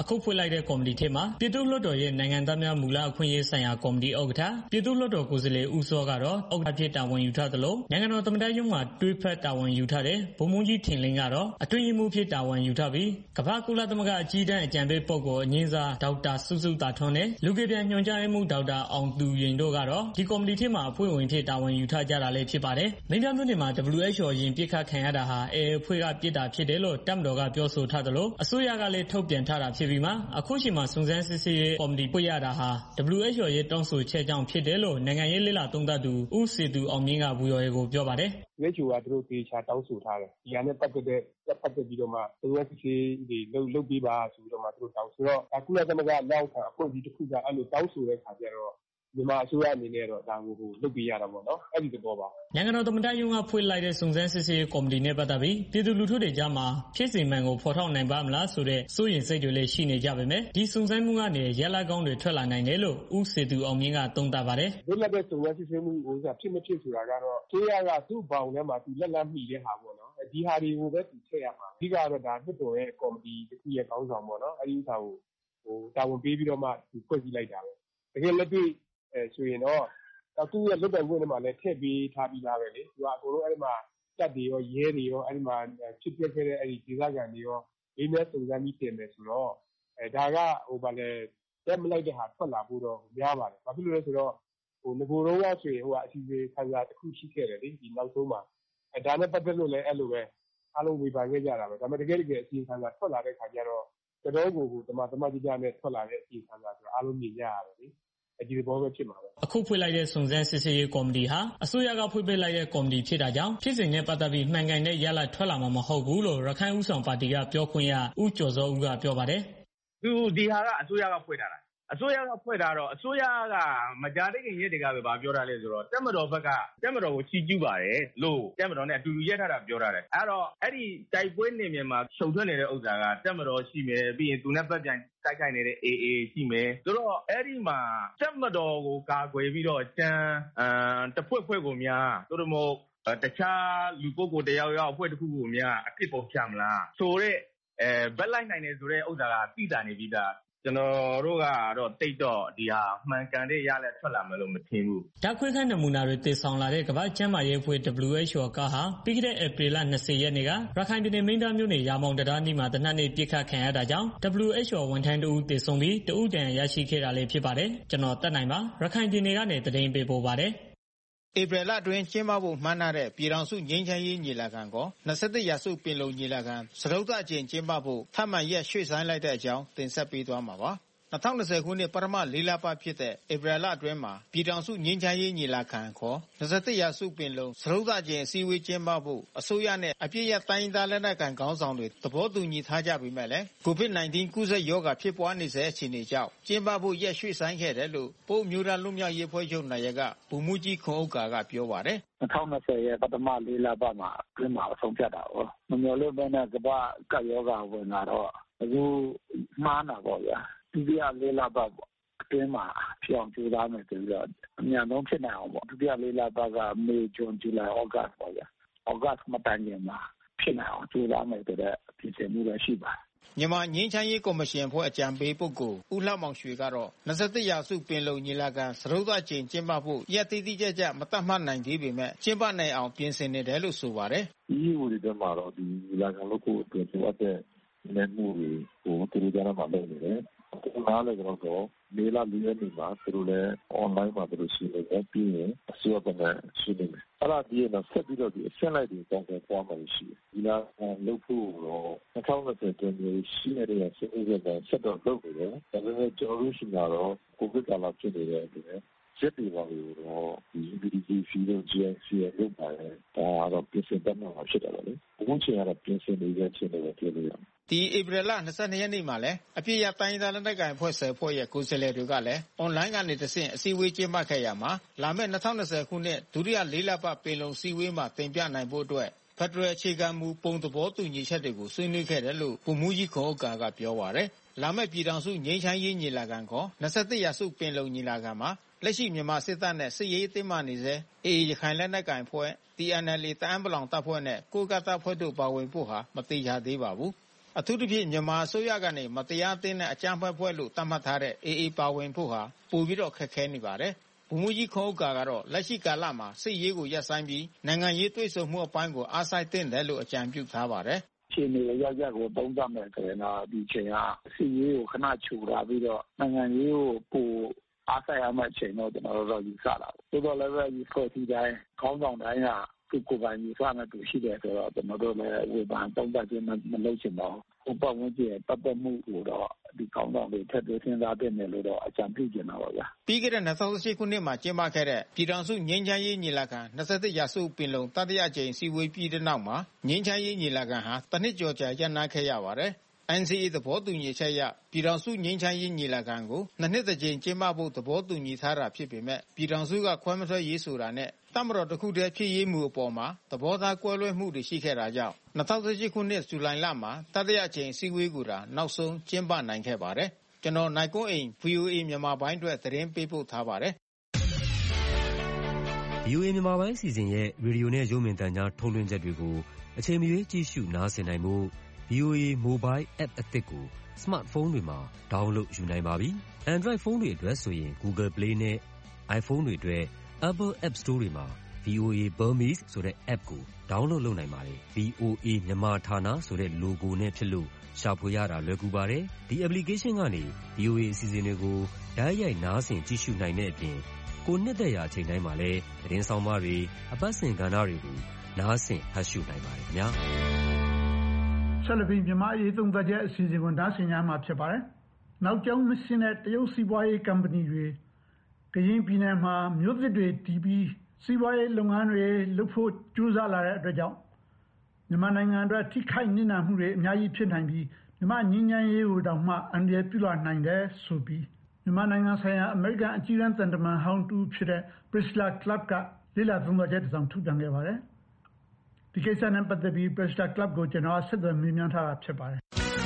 အခုဖွင့်လိုက်တဲ့ကော်မတီထဲမှာပြည်သူ့လွှတ်တော်ရဲ့နိုင်ငံသားများမူလအခွင့်အရေးဆိုင်ရာကော်မတီဥက္ကဋ္ဌပြည်သူ့လွှတ်တော်ကိုယ်စားလှယ်ဦးစောကတော့ဥက္ကဋ္ဌဖြစ်တာဝန်ယူထားသလိုနိုင်ငံတော်သမ္မတရုံးမှာတွဲဖက်တာဝန်ယူထားတဲ့ဗိုလ်မှူးကြီးထင်လင်းကတော့အတွင်းရေးမှူးဖြစ်တာဝန်ယူထားပြီးကမ္ဘာ့ကုလသမဂ္ဂအကြီးတန်းအကြံပေးပုဂ္ဂိုလ်အငြိမ်းစားဒေါက်တာစုစုသာထွန်းနဲ့လူကယ်ပြန်ညွှန်ကြားရေးမှူးဒေါက်တာအောင်သူရင်တို့ကတော့ဒီကော်မတီထဲမှာအဖွဲ့ဝင်ဖြစ်တာဝန်ယူထားကြတာလည်းဖြစ်ပါတယ်။မင်းပြမြို့နယ်မှာ WHO အရင်ပြစ်ခတ်ခံရတာဟာ AA အဖွဲ့ကပြစ်တာဖြစ်တယ်လို့တပ်မတော်ကပြောဆိုထားသလိုအစိုးရကလည်းထုတ်ပြန်ထားတာဖြစ်ပြီးမှအခုချိန်မှာစုံစမ်းစစ်ဆေးရေးကော်မတီဖွဲ့ရတာဟာ WHO ရဲ့တောင်းဆိုချက်ကြောင့်ဖြစ်တယ်လို့နိုင်ငံရေးလေ့လာသုံးသပ်သူဦးစေသူအောင်မြင့်က VOA ကိုပြောပါတယ်။ WHO ကသူတို့တေချာတောင်းဆိုထားတယ်။ဒီဟာနဲ့ပတ်သက်ပြီးတော့မှသူတို့စစ်ဆေးတွေလုပ်ပေးပါဆိုပြီးတော့မှသူတို့တောင်းဆိုတော့ကုလသမဂ္ဂလောက်ခံအဖွဲ့အစည်းတစ်ခုကအဲ့လိုတောင်းဆိုတဲ့ခါကျတော့မြန်မာအစိုးရအနေနဲ့တော့ဒါကိုလုပ်ပေးရတာပေါ့နော်။အဲ့ဒီသဘောပါ။နိုင်ငံတော်သမ္မတရုံးကဖွဲ့လိုက်တဲ့စုံစမ်းစစ်ဆေးရေးကော်မတီနဲ့ပတ်သက်ပြီးပြည်သူလူထုတွေကြားမှာဖြစ်စဉ်မှန်ကိုဖော်ထုတ်နိုင်ပါ့မလားဆိုတဲ့စိုးရိမ်စိတ်တွေလည်းရှိနေကြပေမဲ့ဒီစုံစမ်းမှုကနေရလဒ်ကောင်းတွေထွက်လာနိုင်တယ်လို့ဦးစေသူအောင်မြင့်ကသုံးသပ်ပါတယ်။လွတ်လပ်တဲ့စုံစမ်းစစ်ဆေးမှုဖြစ်မဖြစ်ဆိုတာကတော့အစိုးရကသူ့ဘောင်ထဲမှာသူလက်လန်းမှီတဲ့ဟာပေါ့နော်။ဒီဟာတွေကိုပဲသူထည့်ရမှာ။အဓိကတော့ဒါလွှတ်တော်ရဲ့ကော်မတီတစ်ခုရဲ့ခေါင်းဆောင်ပေါ့နော်။အဲ့ဒီဥစ္စာကိုတာဝန်ပေးပြီးတော့မှသူဖွဲ့စည်းလိုက်တာပဲ။တကယ်လက်တွေ့ဆိုရင်တော့သူ့ရဲ့လွတ်တော်ခွင့်ထဲမှာလည်းထည့်ပေးထားပြီးသားပဲလေ။သူကအကုန်လုံးအဲ့ဒီမှာတပ်တွေရောရဲတွေရောအဲ့ဒီမှာဖြစ်ပျက်ခဲ့တဲ့အဲ့ဒီဒေသခံတွေရောလေးများစုံစမ်းပြီးတင်မယ်ဆိုတော့ဒါကတက်မလိုက်တဲ့ဟာထွက်လာဖို့တော့များပါတယ်။ဘာဖြစ်လို့လဲဆိုတော့ငကိုယ်တော့ဆိုရင်အစီအစဉ်ခံစားတစ်ခုရှိခဲ့တယ်လေဒီနောက်ဆုံးမှာဒါနဲ့ပတ်သက်လို့လည်းအဲ့လိုပဲအားလုံးဝေဖန်ခဲ့ကြတာပဲ။ဒါပေမဲ့တကယ်အစီအစဉ်ခံစားထွက်လာတဲ့ခါကျတော့တော်တော်ကိုတမကြနဲ့ထွက်လာတဲ့အစီအစဉ်ခံစားဆိုတော့အားလုံးမြင်ကြရတယ်လေ။ဒီဘောပဲဖြစ်မှာပဲအခုဖွဲ့လိုက်တဲ့စုံစမ်းစစ်ဆေးရေးကော်မတီဟာအစိုးရကဖွဲ့ပေးလိုက်တဲ့ကော်မတီဖြစ်တာကြောင့်ဖြစ်စဉ်နဲ့ပတ်သက်ပြီးမှန်ကန်တဲ့ရလဒ်ထွက်လာမှာမဟုတ်ဘူးလို့ရခိုင်ဦးဆောင်ပါတီကပြောခွင့်ရဦးကျော်စောဦးကပြောပါတယ်။ဒီဟာကအစိုးရကဖွဲ့ထားတာအစိုးရကဖွဲ့ထားတော့အစိုးရကမကြာသေးခင်ရက်တွေကပဲပြောထားလဲဆိုတော့တပ်မတော်ဘက်ကတပ်မတော်ကိုချီးကျူးပါတယ်လို့တပ်မတော်နဲ့အတူတူရက်ထားတာပြောထားတယ်အဲ့တော့အဲ့ဒီတိုက်ပွဲနေမြေမှာရှုံထွက်နေတဲ့ဥစ္စာကတပ်မတော်ရှိမယ်ပြီးရင်သူနဲ့ပတ်ပြန်တိုက်ခိုက်နေတဲ့ AA ရှိမယ်ဆိုတော့အဲ့ဒီမှာတပ်မတော်ကိုကာကွယ်ပြီးတော့ကျန်တစ်ဖွဲ့ကိုများတို့တို့မို့တခြားလူပုဂ္ဂိုလ်တယောက်အဖွဲ့တစ်ခုကိုများအဖြစ်ပေါ်ချမလားဆိုတော့ဘက်လိုက်နိုင်တယ်ဆိုတဲ့ဥစ္စာကသိတာနေပြီးသားကျွန်တော်တို့ကတော့တိတ်တော့ဒီဟာမှန်ကန်တဲ့ရလဒ်ထွက်လာမယ်လို့မထင်ဘူးဓာတ်ခွဲခန်းနမူနာတွေတည်ဆောင်လာတဲ့ကမ္ဘာ့ကျန်းမာရေးအဖွဲ့ WHO ကဟာပြီးခဲ့တဲ့ဧပြီလ 20 ရက်နေ့ကရခိုင်ပြည်နယ်မင်းတပ်မြို့နယ်ရာမောင်တံတားနီးမှာတနက်နေ့ပြစ်ခတ်ခံရတာကြောင့် WHO ဝန်ထမ်းတဦးတည်ဆုံပြီးတဦးတန်ရရှိခဲ့တာလည်းဖြစ်ပါတယ်ကျွန်တော်တက်နိုင်ပါရခိုင်ပြည်နယ်ကနေသတင်းပေးပို့ပါတယ်ဧပြီလအတွင်းကျင်းပဖို့မှန်းထားတဲ့ပြည်ထောင်စုငြိမ်းချမ်းရေးညီလာခံကို21ရာစုပင်လုံညီလာခံစတုတ္ထအကြိမ်ကျင်းပဖို့ထပ်မံရက်ရွှေ့ဆိုင်းလိုက်တဲ့အကြောင်းတင်ဆက်ပေးသွားမှာပါ2020ခုနှစ်ပထမ4လပတ်ဖြစ်တဲ့ဧပြီလအတွင်းမှာပြည်ထောင်စုငြိမ်းချမ်းရေးညီလာခံခေါ်21ရာစုပင်လုံစတုတ္ထအကြိမ်အစည်းအဝေးကျင်းပဖို့အစိုးရနဲ့အပြည့်ရတိုင်းသားလက်နက်ကိုင်ခေါင်းဆောင်တွေသဘောတူညီထားကြပေမဲ့လည်း COVID-19 ကူးစက်ရောဂါဖြစ်ပွားနေဆဲအခြေအနေကြောင့်ကျင်းပဖို့ရက်ရွှေ့ဆိုင်းခဲ့တယ်လို့ပို့မျိုးသားလူမျိုးရေးဖွဲ့ချုပ်နိုင်ရကဗိုလ်မှူးကြီးခွန်ဥက္ကာကပြောပါတယ် 2020ရဲ့ပထမ4လပတ်မှာအတွင်းမှာဆုံးဖြတ်တာပေါ့မမျှော်လင့်ဘဲနဲ့ကမ္ဘာ့ကပ်ရောဂါဝင်လာတော့အခုမှားတာပေါ့ဗျာဒုတိယ4လပတ်အတွင်းမှာဖြစ်အောင်ကြိုးစားမယ်ဆိုပြီးတော့အများဆုံးဖြစ်နိုင်အောင်ပေါ့ဒုတိယ4လပတ်ကမေဇွန်ဇူလိုင်ဩဂတ်ပေါ့ဗျာဩဂတ်မတိုင်ခင်မှာဖြစ်နိုင်အောင်ကြိုးစားမယ်ဆိုတဲ့ပြင်ဆင်မှုလည်းရှိပါတယ်မြန်မာငြိမ်းချမ်းရေးကော်မရှင်အဖွဲ့အကြံပေးပုဂ္ဂိုလ်ဦးလှမောင်ရွှေကတော့21ရာစုပင်လုံညီလာခံစတုတ္ထအကြိမ်ကျင်းပဖို့ရက်တိတိကျကျမတတ်မှတ်နိုင်သေးပေမဲ့ကျင်းပနိုင်အောင်ပြင်ဆင်နေတယ်လို့ဆိုပါတယ်ဒီဦးတွေထဲမှာတော့ဒီညီလာခံလုပ်ဖို့အတွက်လိုအပ်တဲ့လက်မှုတွေကိုသူတို့ကြားမှာလုပ်နေတယ်နားလည်းတော့မေလာ၄ရက်နေ့မှာသူတို့လည်း online မှာသူတို့ရှိနေတယ်ပြီးရင်အစိုးရကလည်းရှိနေတယ်အဲ့ဒါဒီတော့ဆက်ပြီးတော့ဒီအဆက်လိုက်တွေတောင်းဆိုပွားမှရှိတယ်ဒီလားလုပ်ဖို့တော့2020တွင်ရှိနေတဲ့စစ်အုပ်ကဆက်တော့လုပ်နေတယ်ဒါပေမဲ့ကျွန်တော်တို့ရှိတာတော့ကိုဗစ်ကာလဖြစ်နေတဲ့အတွက်စစ်တီပါလို့တော့ဒီ UPDC တို့ GNC တို့ပါတယ်ဒါတော့ပြင်ဆင်တတ်မှာဖြစ်တယ်လေအခုချိန်ကတော့ပြင်ဆင်နေရချင်းတွေပြောလို့ရတယ်ဒီဧပြီလ22ရက်နေ့မှာလည်းအပြည့်ရတိုင်းသားလက်နက်ကိုင်အဖွဲ့10ဖွဲ့ရဲ့ကိုယ်စားလှယ်တွေကလည်းအွန်လိုင်းကနေတဆင့်အစည်းအဝေးကျင်းပခဲ့ရမှာလာမယ့်2020ခုနှစ်ဒုတိယ4လပတ်ပင်လုံစည်းဝေးမှာတင်ပြနိုင်ဖို့အတွက်ဖက်ဒရယ်အခြေခံမူပုံသဘောတူညီချက်တွေကိုဆွေးနွေးခဲ့တယ်လို့ဗိုလ်မှူးကြီးခွန်ဥက္ကာကပြောပါတယ်လာမယ့်ပြည်ထောင်စုငြိမ်းချမ်းရေးညီလာခံခေါ်21ရာစုပင်လုံညီလာခံမှာလက်ရှိမြန်မာစစ်တပ်နဲ့စစ်ရေးတင်းမာနေစေ AA ရခိုင်လက်နက်ကိုင်ဖွဲ့ TNLA တအန်းပလောင်တပ်ဖွဲ့နဲ့ကိုးကတ်တပ်ဖွဲ့တို့ပါဝင်ဖို့ဟာမတိကျသေးပါဘူးအထူးသဖြင့်မြန်မာအစိုးရကနေမတရားသင်းတဲ့အကြမ်းဖက်ဖွဲ့လို့သတ်မှတ်ထားတဲ့ AA ပါဝင်ဖို့ဟာပိုပြီးတော့ခက်ခဲနေပါတယ်။ဗိုလ်မှူးကြီးခွန်ဥက္ကာကတော့လက်ရှိကာလမှာစစ်ရေးကိုရပ်ဆိုင်းပြီးနိုင်ငံရေးတွေ့ဆုံမှုအပိုင်းကိုအားစိုက်သင့်တယ်လို့အကြံပြုထားပါတယ်။အခြေအနေအရကိုသုံးသပ်မယ်ဆိုရင်တော့ဒီချိန်ကစစ်ရေးကိုခဏခြုံထားပြီးတော့နိုင်ငံရေးကိုပိုအားစိုက်ရမယ့်အချိန်တော့ကျွန်တော်တို့ယူဆတာပေါ့။သို့တော်လည်းပဲဒီဖွဲ့စည်းတိုင်းခေါင်းဆောင်တိုင်းကသူကိုယ်ပိုင်ယူဆနဲ့သူရှိတယ်ဆိုတော့ကျွန်တော်တို့လည်းဝေဖန်သုံးသပ်ခြင်းမလုပ်ချင်ပါဘူး။ပတ်ဝန်းကျင်ပတ်သက်မှုကိုတော့ဒီခေါင်းဆောင်တွေထပ်ပြီးစဉ်းစားသင့်တယ်လို့တော့အကြံပြုချင်တာပါဗျာ။ပြီးခဲ့တဲ့2018ခုနှစ်မှာကျင်းပခဲ့တဲ့ပြည်ထောင်စုငြိမ်းချမ်းရေးညီလာခံ27ရာစုပင်လုံတတိယအကြိမ်စည်းဝေးပြီးတဲ့နောက်မှာငြိမ်းချမ်းရေးညီလာခံဟာတစ်နှစ်ကျော်ကြာရပ်နားခဲ့ရပါတယ်။ NCA သဘောတူညီချက်အရပြည်ထောင်စုငြိမ်းချမ်းရေးညီလာခံကိုနှစ်တစ်ကြိမ်ကျင်းပဖို့သဘောတူညီထားတာဖြစ်ပေမဲ့ပြည်ထောင်စုကခွဲမထွက်ရေးဆိုတာနဲ့တပ်မတော်တစ်ခုတည်းဖြစ်ရေးမူအပေါ်မှာသဘောထားကွဲလွဲမှုတွေရှိခဲ့တာကြောင့်2018ခုနှစ်ဇူလိုင်လမှာတတိယအကြိမ်စည်းဝေးကိုနောက်ဆုံးကျင်းပနိုင်ခဲ့ပါတယ်။ကျွန်တော်နိုင်ကွန်းအိန် VOA မြန်မာပိုင်းအတွက်သတင်းပေးပို့ထားပါတယ်။ VOA မြန်မာပိုင်းစီစဉ်ရဲ့ရေဒီယိုနဲ့ရုပ်မြင်သံကြားထုတ်လွှင့်ချက်တွေကိုအချိန်မရွေးကြည့်ရှုနားဆင်နိုင်ဖို့VOA Mobile App အသစ်ကို Smartphone တွေမှာ download ယူနိုင်ပါပြီ။ Android ဖုန်းတွေအတွက်ဆိုရင် Google Play နဲ့ iPhone တွေအတွက် Apple App Store တွေမှာ VOA Burmese ဆိုတဲ့ app ကို download လုပ်နိုင်ပါတယ်။ VOA မြန်မာဌာနဆိုတဲ့ logo နဲ့ဖြစ်လို့ရှာဖွေရတာလွယ်ကူပါတယ်။ ဒီ application ကနေ VOA အစီအစဉ်တွေကိုတိုက်ရိုက်နားဆင်ကြည့်ရှုနိုင်တဲ့အပြင်ကိုနှစ်သက်ရာအချိန်တိုင်းမှာလည်းသတင်းဆောင်မတွေအပတ်စဉ်ကဏ္ဍတွေကိုနားဆင်ဖတ်ရှုနိုင်ပါတယ်ခင်ဗျာ။ဆက်လက်ပြီးမြန်မာရေးသုံးသက်ချက်အစီအစဉ်ကိုနားဆင်ကြမှာဖြစ်ပါတယ်။နောက်ကျောင်းမရှင်းတဲ့တရုတ်စီးပွားရေးကုမ္ပဏီတွေကရင်ပြည်နယ်မှာမြို့သစ်တွေတည်ပြီးစီးပွားရေးလုပ်ငန်းတွေလုပ်ဖို့ကြိုးစားလာတဲ့အတွက်ကြောင့်မြန်မာနိုင်ငံအတွက်ထိခိုက်နစ်နာမှုတွေအများကြီးဖြစ်နိုင်ပြီးမြန်မာငြိမ်းချမ်းရေးကိုတောင်မှအန္တရာယ်ပြုလာနိုင်တယ်ဆိုပြီးမြန်မာနိုင်ငံဆိုင်ရာအမေရိကန်အကြီးအကဲသံတမန်ဟောင်းတူဖြစ်တဲ့ Priscilla Clapp ကလေ့လာသုံးသပ်ချက်တစ်စောင်ထုတ်ပြန်ခဲ့ပါတယ်။ဒီကိစ္စနဲ့ပတ်သက်ပြီး Priscilla Clapp ကိုကျွန်တော်ဆက်သွယ်မေးမြန်းထားတာဖြစ်ပါတယ်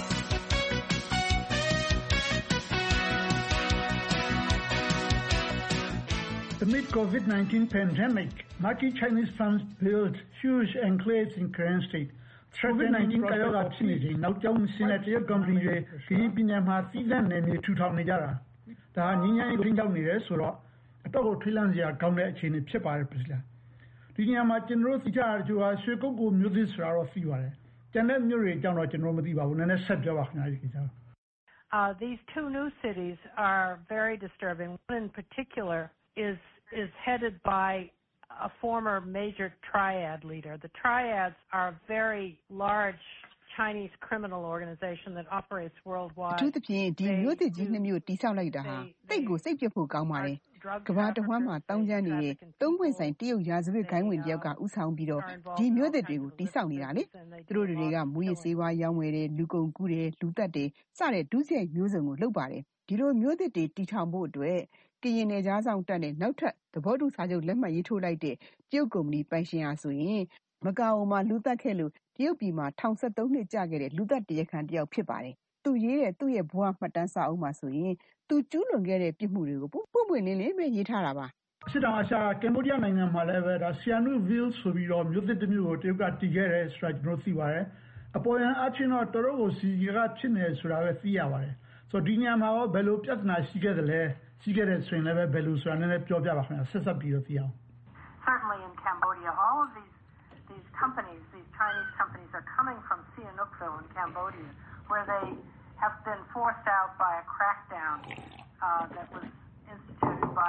Amid COVID-19 pandemic, marquee Chinese firms built huge enclaves in Karen State. COVID-19 ကရောဂါဖြစ်နေချိန်နောက်ကျောင်းစင်းတဲ့တရုတ်ကုမ္ပဏီတွေကရင်ပြည်နယ်မှာစီးစံနယ်မြေထူထောင်နေကြတာ။ဒါငင်းငယ်ကိုထိန်းချုပ်နေတယ်ဆိုတော့အတော့ကိုထွေးလန့်စရာကောင်းတဲ့အခြေအနေဖြစ်ပါတယ်ပြည်လား။ဒီညမှာကျွန်တော်သိကြတာကရွှေကုတ်ကိုမျိုးသစ်ဆိုတာတော့သိပါတယ်။ကျန်တဲ့မျိုးတွေအကြောင်းတော့ကျွန်တော်မသိပါဘူး။နည်းနည်းဆက်ပြောပါခင်ဗျာဒီကိစ္စ။ These two new cities are very disturbing. One in particular is headed by a former major triad leader. The triads are a very large Chinese criminal organization that operates worldwide. သူတဖြင့်ဒီမျိုးသစ်ကြီးနှစ်မျိုးတိဆောက်လိုက်တာဟာတိတ်ကိုစိတ်ပြတ်ဖို့ကောင်းပါတယ်။ကမ္ဘာတစ်ဝန်းမှာတောင်းကျမ်းနေတဲ့သုံးခွင့်ဆိုင်တရုတ်ရာဇဝတ်ဂိုင်းဝင်တယောက်ကဥဆောင်ပြီးတော့ဒီမျိုးသစ်တွေကိုတိဆောက်နေတာလေ။သူတို့တွေကမူရစ်ဆေးဝါးရောင်းဝယ်တယ်လူကုန်ကူးတယ်လူတက်တယ်စတဲ့ဒုစရိုက်မျိုးစုံကိုလုပ်ပါတယ်။ဒီလိုမျိုးသစ်တွေတီထောင်ဖို့အတွက်ကရင်နယ်ကြားဆောင်တက်တဲ့နောက်ထပ်သဘောတူစာချုပ်လက်မှတ်ရေးထိုးလိုက်တဲ့တရုတ်ကုမ္ပဏီပိုင်ရှင်ဟာဆိုရင်မကာအိုမှာလူတက်ခဲ့လို့တရုတ်ပြည်မှာ13နှစ်ကြာခဲ့တဲ့လူသက်တရားခံတယောက်ဖြစ်ပါတယ်။သူရေးတဲ့သူ့ရဲ့ဘဝမှတ်တမ်းစာအုပ်မှာဆိုရင်သူကျူးလွန်ခဲ့တဲ့ပြစ်မှုတွေကိုပွင့်ပွင့်လင်းလင်းပဲရေးထားတာပါ။စစ်တောင်အာရှကမ်ဘောဒီးယားနိုင်ငံမှာလည်းပဲဒါဆီယနုဗီလ်ဆိုပြီးတော့မြို့သစ်တစ်မျိုးကိုတရုတ်ကတည်ခဲ့တယ်ဆိုတာကျွန်တော်သိပါတယ်။အပေါ်ယံအချင်းတော့တော်တော်ကိုစီကဖြစ်နေဆိုတာပဲသိရပါတယ်။ဆိုတော့ဒီညမှာရောဘယ်လိုပြဿနာရှိခဲ့တယ်လဲရှိခဲ့တဲ့ဆိုရင်လည်းဘယ်လိုဆိုတာနည်းနည်းပြောပြပါခင်ဗျာဆက်ဆက်ပြီးတော့သိအောင်။ Certainly in Cambodia all of these companies, these Chinese companies are coming from Sihanoukville in Cambodia, where they have been forced out by a crackdown that was instituted by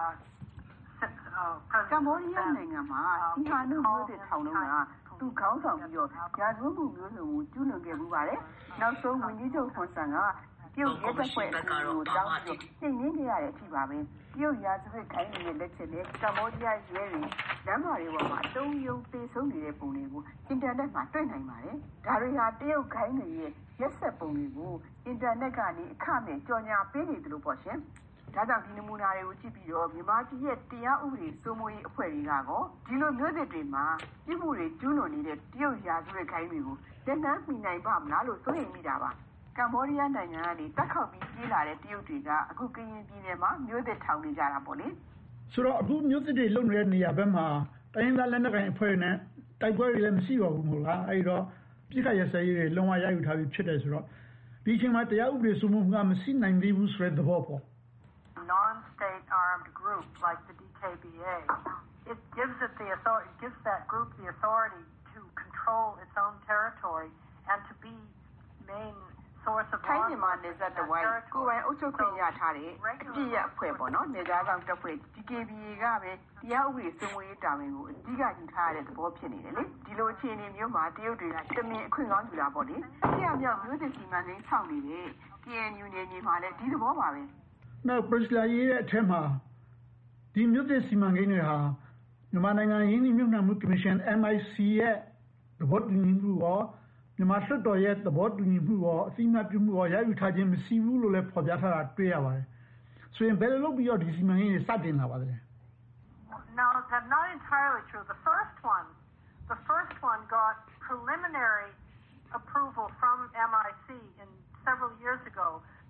Cambodia နိုင်ငံမှာဒီဟာလို့မျိုးတဲ့ထောင်လုံးကသူခေါင်းဆောင်ပြီးတော့ရာဇဝတ်မှုမျိုးစုံကိုကျူးလွန်ခဲ့မှုပါတယ်။နောက်ဆုံးဝန်ကြီးချုပ်ခွန်ဆန်ကပြုတ်ရဲတဲ့ဖွဲ့အစည်းကိုတောင်းပြီးနှိမ်နင်းခဲ့ရတဲ့အထိပါပဲ။ပြုတ်ရာဇဝတ်ခိုင်းနေတဲ့လက်ချက်နဲ့ကမ္ဘောဒီးယားရဲတွေလမ်းမတွေပေါ်မှာတုံးယုံသေဆုံးနေတဲ့ပုံတွေကိုအင်တာနက်မှာတွေ့နိုင်ပါတယ်။ဒါတွေဟာတရုတ်ခိုင်းတွေရဲ့ရက်ဆက်ပုံတွေကိုအင်တာနက်ကနေအခမဲ့ကြော်ညာပေးနေတယ်လို့ပေါ့ရှင်။ဒါကြောင့်ဒီနမူနာတွေကိုကြည့်ပြီးတော့မြန်မာပြည်ရဲ့တရားဥပဒေစိုးမိုးရေးအဖွဲ့တွေကကောဒီလိုမျိုးတွေတွေမှာပြည်မှုတွေကျူးလွန်နေတဲ့တရုတ်ရာဇဝတ်ခိုင်းတွေကိုလက်နက်မိနိုင်ပါမလားလို့စိုးရိမ်မိတာပါ။ကမ္ဘောဒီးယားနိုင်ငံကနေတက်ခောက်ပြီးပြေးလာတဲ့တရုတ်တွေကအခုကရင်ပြည်နယ်မှာမျိုးသစ်ထောင်နေကြတာပေါ့လေဆိုတော့အခုမျိုးသစ်တွေလုံနေတဲ့နေရာဘက်မှာတိုင်းသားလက်နက်ကိုင်အဖွဲ့နဲ့တိုက်ပွဲတွေလည်းမရှိပါဘူးမို့လားအဲဒီတော့ပြစ်ခတ်ရစရေးတွေလုံးဝရယူထားပြီးဖြစ်တယ်ဆိုတော့ဒီအချိန်မှာတရားဥပဒေစိုးမိုးမှုကမရှိနိုင်သေးဘူးဆိုတဲ့သဘောပေါ့ Non-state armed group like the DKBA, it gives that group the authority to control its own territory and to be main source of ထိုင်းမြန်မာနယ်စပ်တစ်ဝိုင်းကိုယ်ပိုင်အုပ်ချုပ်ခွင့်ရထားတဲ့အပြည့်ရအဖွဲ့ပေါ့နော်နေသားဆောင်တပ်ဖွဲ့ DKBA ကပဲတရားဥပဒေစိုးမိုးရေးတာဝန်ကိုအဓိကယူထားတဲ့သဘောဖြစ်နေတယ်လေဒီလိုအခြေအနေမျိုးမှာတရုတ်တွေကတမင်အခွင့်ကောင်းယူလာပေါ့လေဆရာမြောက်မျိုးသစ်စီမံကိန်းဆောင်နေတဲ့ KNU နယ်မြေမှာလည်းဒီသဘောပါပဲနောက် Priscilla ရေးတဲ့အထက်မှာဒီမျိုးသစ်စီမံကိန်းတွေဟာမြန်မာနိုင်ငံရင်းနှီးမြှုပ်နှံမှုကော်မရှင် MIC ရဲ့သဘောတူညီမှုရောမြန်မာလွှတ်တော်ရဲ့သဘောတူညီမှုရောအသိအမှတ်ပြုမှုရောရယူထားခြင်းမရှိဘူးလို့လည်းဖော်ပြထားတာတွေ့ရပါတယ်။ဆိုရင်ဘယ်လိုလုပ်ပြီးတော့ဒီစီမံကိန်းတွေစတင်လာပါသလဲ No, that's not entirely true. The first one got preliminary approval from MIC several years ago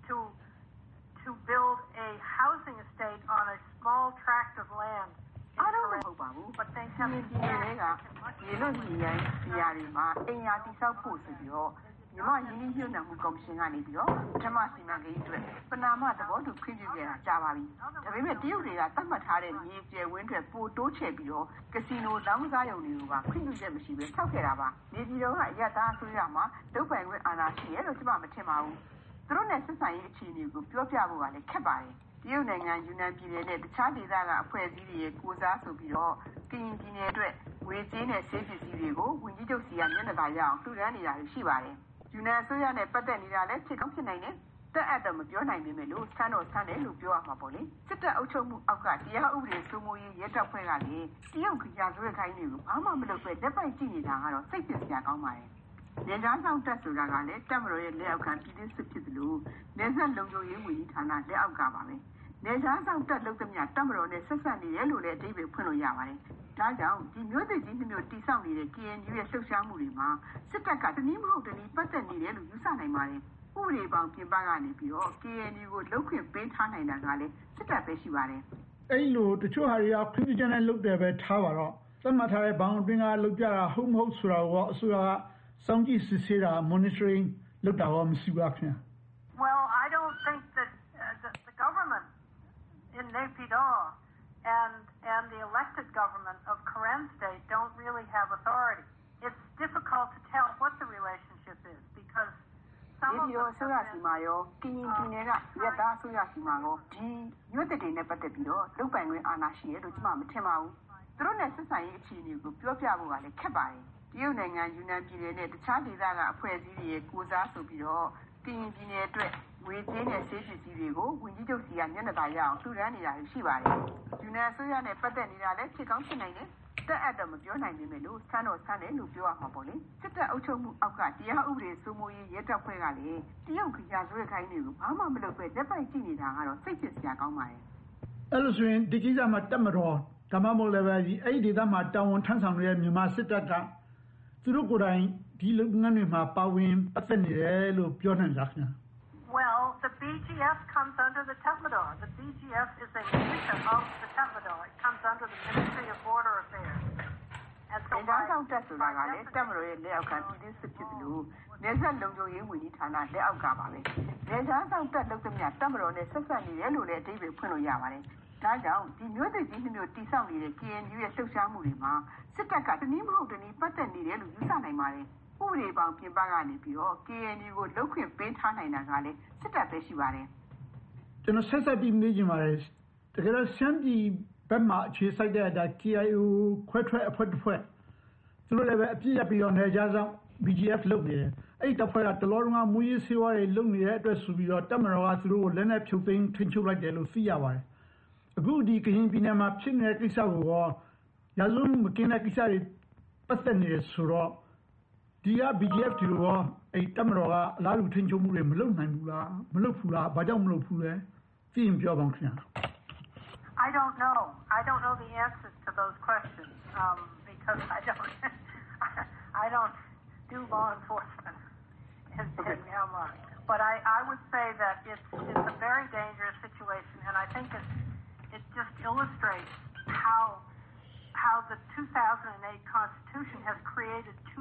to build a housing estate on a small tract of land. I don't know about it, but they have been doing it. You know, in Yati South Post, you might need you know who comes in on it. Tamasi Maggie, Panama, the water to Queen Java. The women deal with that Tamatari, Niger, Winter, Port Dochebio, Casino, Downzio, Queen Jemsi, Takeraba, Nidio, Yata, Suyama, Dopen with Anna, Sierra Timau. Through necessary, you go pure Java and Cabari. တရုတ်နိုင်ငံယူနန်ပြည်နယ်နဲ့တခြားဒေသကအဖွဲ့အစည်းတွေရဲ့ကိုစားဆိုပြီးတော့ကရင်ပြည်နယ်အတွက်ဝေကြေးနဲ့ဆေးပစ္စည်းတွေကိုဝန်ကြီးချုပ်စီကမျက်နှာသာရအောင်လှူဒါန်းနေတာရှိပါတယ်။ယူနန်အစိုးရနဲ့ပတ်သက်နေတာလည်းဖြစ်ကောင်းဖြစ်နိုင်တယ်။တက်အပ်တော့မပြောနိုင်ပေမဲ့လို့ဆန်းတော့ဆန်းတယ်လို့ပြောရမှာပေါ့လေ။စစ်တပ်အုပ်ချုပ်မှုအောက်ကတရားဥပဒေစိုးမိုးရေးရဲတပ်ဖွဲ့ကလည်းတရုတ်ကြာဆွဲခိုင်းတွေကိုဘာမှမလုပ်ပဲလက်ပိုက်ကြည့်နေတာကတော့စိတ်ပျက်စရာကောင်းပါတယ်။နေသားဆောင်တက်ဆိုတာကလည်းတပ်မတော်ရဲ့လက်အောက်ခံပြည်သူစစ်ဖြစ်သလိုနေဆက်လုံခြုံရေးဝန်ကြီးဌာနလက်အောက်ကပါပဲ။နေသားဆောင်တက်လုပ်သမျှတပ်မတော်နဲ့ဆက်ဆက်နေရလို့လည်းအတိတ်ပဲဖွင့်လို့ရပါတယ်။ဒါကြောင့်ဒီမျိုးသစ်ကြီးမျိုးတိဆောက်နေတဲ့ KNU ရဲ့လှုပ်ရှားမှုတွေမှာစစ်တပ်ကတနည်းမဟုတ်တနည်းပတ်သက်နေတယ်လို့ယူဆနိုင်ပါတယ်။ဥပဒေပေါင်းပြင်ပကနေပြီးတော့ KNU ကိုလှုပ်ခွင့်ပေးထားနိုင်တာကလည်းစစ်တပ်ပဲရှိပါတယ်။အဲ့လိုတချို့ဟာတွေကခွင့်ပြုချက်နဲ့လုပ်တယ်ပဲထားပါတော့သတ်မှတ်ထားတဲ့ဘောင်အတွင်းကလုပ်ကြတာဟုတ်မဟုတ်ဆိုတာကိုအစိုးရကစောင့်ကြည့်စစ်ဆေးတာ monitoring လုပ်တာရောမရှိပါခင်ဗျာ Well, I don't think that the government in Naypyidaw and the elected government of Karen State don't really have authority. It's difficult to tell what the relationship is because some of the ဆိုရစီမာရောကင်းပြည်နယ်ကရက်သားဆိုရစီမာရောဒီမြို့တည်တွေနဲ့ပတ်သက်ပြီးတော့လုတ်ပိုင်ခွင့်အာဏာရှိရလို့ကျွန်မမထင်ပါဘူး။သူတို့နဲ့ဆက်ဆံရေးအခြေအနေကိုပြောပြဖို့ကလည်းခက်ပါတယ်။တရုတ်နိုင်ငံယူနန်ပြည်နယ်နဲ့တခြားဒေသကအဖွဲ့အစည်းတွေရဲ့ကိုစားဆိုပြီးတော့ကင်းပြည်နယ်အတွက်ဝေကြေးနဲ့ဆေးပစ္စည်းတွေကိုဝန်ကြီးချုပ်စီကမျက်နှာသာရအောင်လှူဒါန်းနေတာရှိပါတယ်။ယူနန်ဆိုရနဲ့ပတ်သက်နေတာလည်းဖြစ်ကောင်းဖြစ်နိုင်တယ်။တက်အပ်တော့မပြောနိုင်ပေမဲ့လို့ဆန်းတော့ဆန်းတယ်လို့ပြောရမှာပေါ့လေစစ်တပ်အုပ်ချုပ်မှုအောက်ကတရားဥပဒေစိုးမိုးရေးရဲတပ်ဖွဲ့ကလည်းတရုတ်ကြာဆွဲခိုင်းတွေကိုဘာမှမလုပ်ပဲလက်ပိုက်ကြည့်နေတာကတော့စိတ်ပျက်စရာကောင်းပါတယ်အဲ့လိုဆိုရင်ဒီကိစ္စမှာတက်မတော်ဒါမှမဟုတ်လည်းပဲအဲ့ဒီဒေသမှာတာဝန်ထမ်းဆောင်နေတဲ့မြန်မာစစ်တပ်ကသူတို့ကိုယ်တိုင်ဒီလုပ်ငန်းတွေမှာပါဝင်ပတ်သက်နေတယ်လို့ပြောနိုင်လားခင်ဗျာ Well, the BGF comes under the Tatmadaw. The BGF is a division of the Tatmadaw. It comes under the Ministry of Border Affairs. And so ဒါကြောင့်တက်ဆိုတာကလည်းတပ်မတော်ရဲ့လက်အောက်ကပြည်သူစစ်ဖြစ်တယ်လို့နေဆက်လုံခြုံရေးဝန်ကြီးဌာနလက်အောက်ကပါပဲ။နေသားဆောင်တက်လုပ်သမျှတပ်မတော်နဲ့ဆက်ဆက်နေတယ်လို့လည်းအတိတ်ပဲဖွင့်လို့ရပါတယ်။ဒါကြောင့်ဒီမျိုးသစ်ကြီးမျိုးတိဆောက်နေတဲ့ KNU ရဲ့လှုပ်ရှားမှုတွေမှာစစ်တပ်ကတနည်းမဟုတ်တနည်းပတ်သက်နေတယ်လို့ယူဆနိုင်ပါတယ်။ဥပဒေပေါင်းပြင်ပကနေပြီးတော့ KNU ကိုလှုပ်ခွင့်ပေးထားနိုင်တာကလည်းစစ်တပ်ပဲရှိပါတယ်။ကျွန်တော်ဆက်ဆက်ပြီးမေးချင်ပါတယ်။တကယ်တော့ရှမ်းပြည်ဘက်မှာအခြေစိုက်တဲ့အတိုင်း KIO ခွဲထွက်အဖွဲ့တစ်ဖွဲ့သူတို့လည်းပဲအပြစ်ရပြီးတော့နေကြဆောင် BGF လုပ်နေတယ်။အဲ့ဒီတပ်ဖွဲ့ကတလောတုန်းကမူရေးဆေးဝါးတွေလုပ်နေတဲ့အတွက်ဆိုပြီးတော့တပ်မတော်ကသူတို့ကိုလက်နက်ဖြုတ်သိမ်းထိန်းချုပ်လိုက်တယ်လို့သိရပါတယ်။အခုဒီကရင်ပြည်နယ်မှာဖြစ်နေတဲ့ကိစ္စကိုရောရာဇဝတ်မှုမကင်းတဲ့ကိစ္စတွေပတ်သက်နေတယ်ဆိုတော့ဒီက BGF တွေရောအဲ့တပ်မတော်ကအလားတူထိန်းချုပ်မှုတွေမလုပ်နိုင်ဘူးလားမလုပ်ဘူးလားဘာကြောင့်မလုပ်ဘူးလဲသိရင်ပြောပါဦးခင်ဗျာ I don't know the answers to those questions because I don't do law enforcement in Myanmar. But I would say that it's a very dangerous situation, and I think it just illustrates how the 2008 Constitution has created two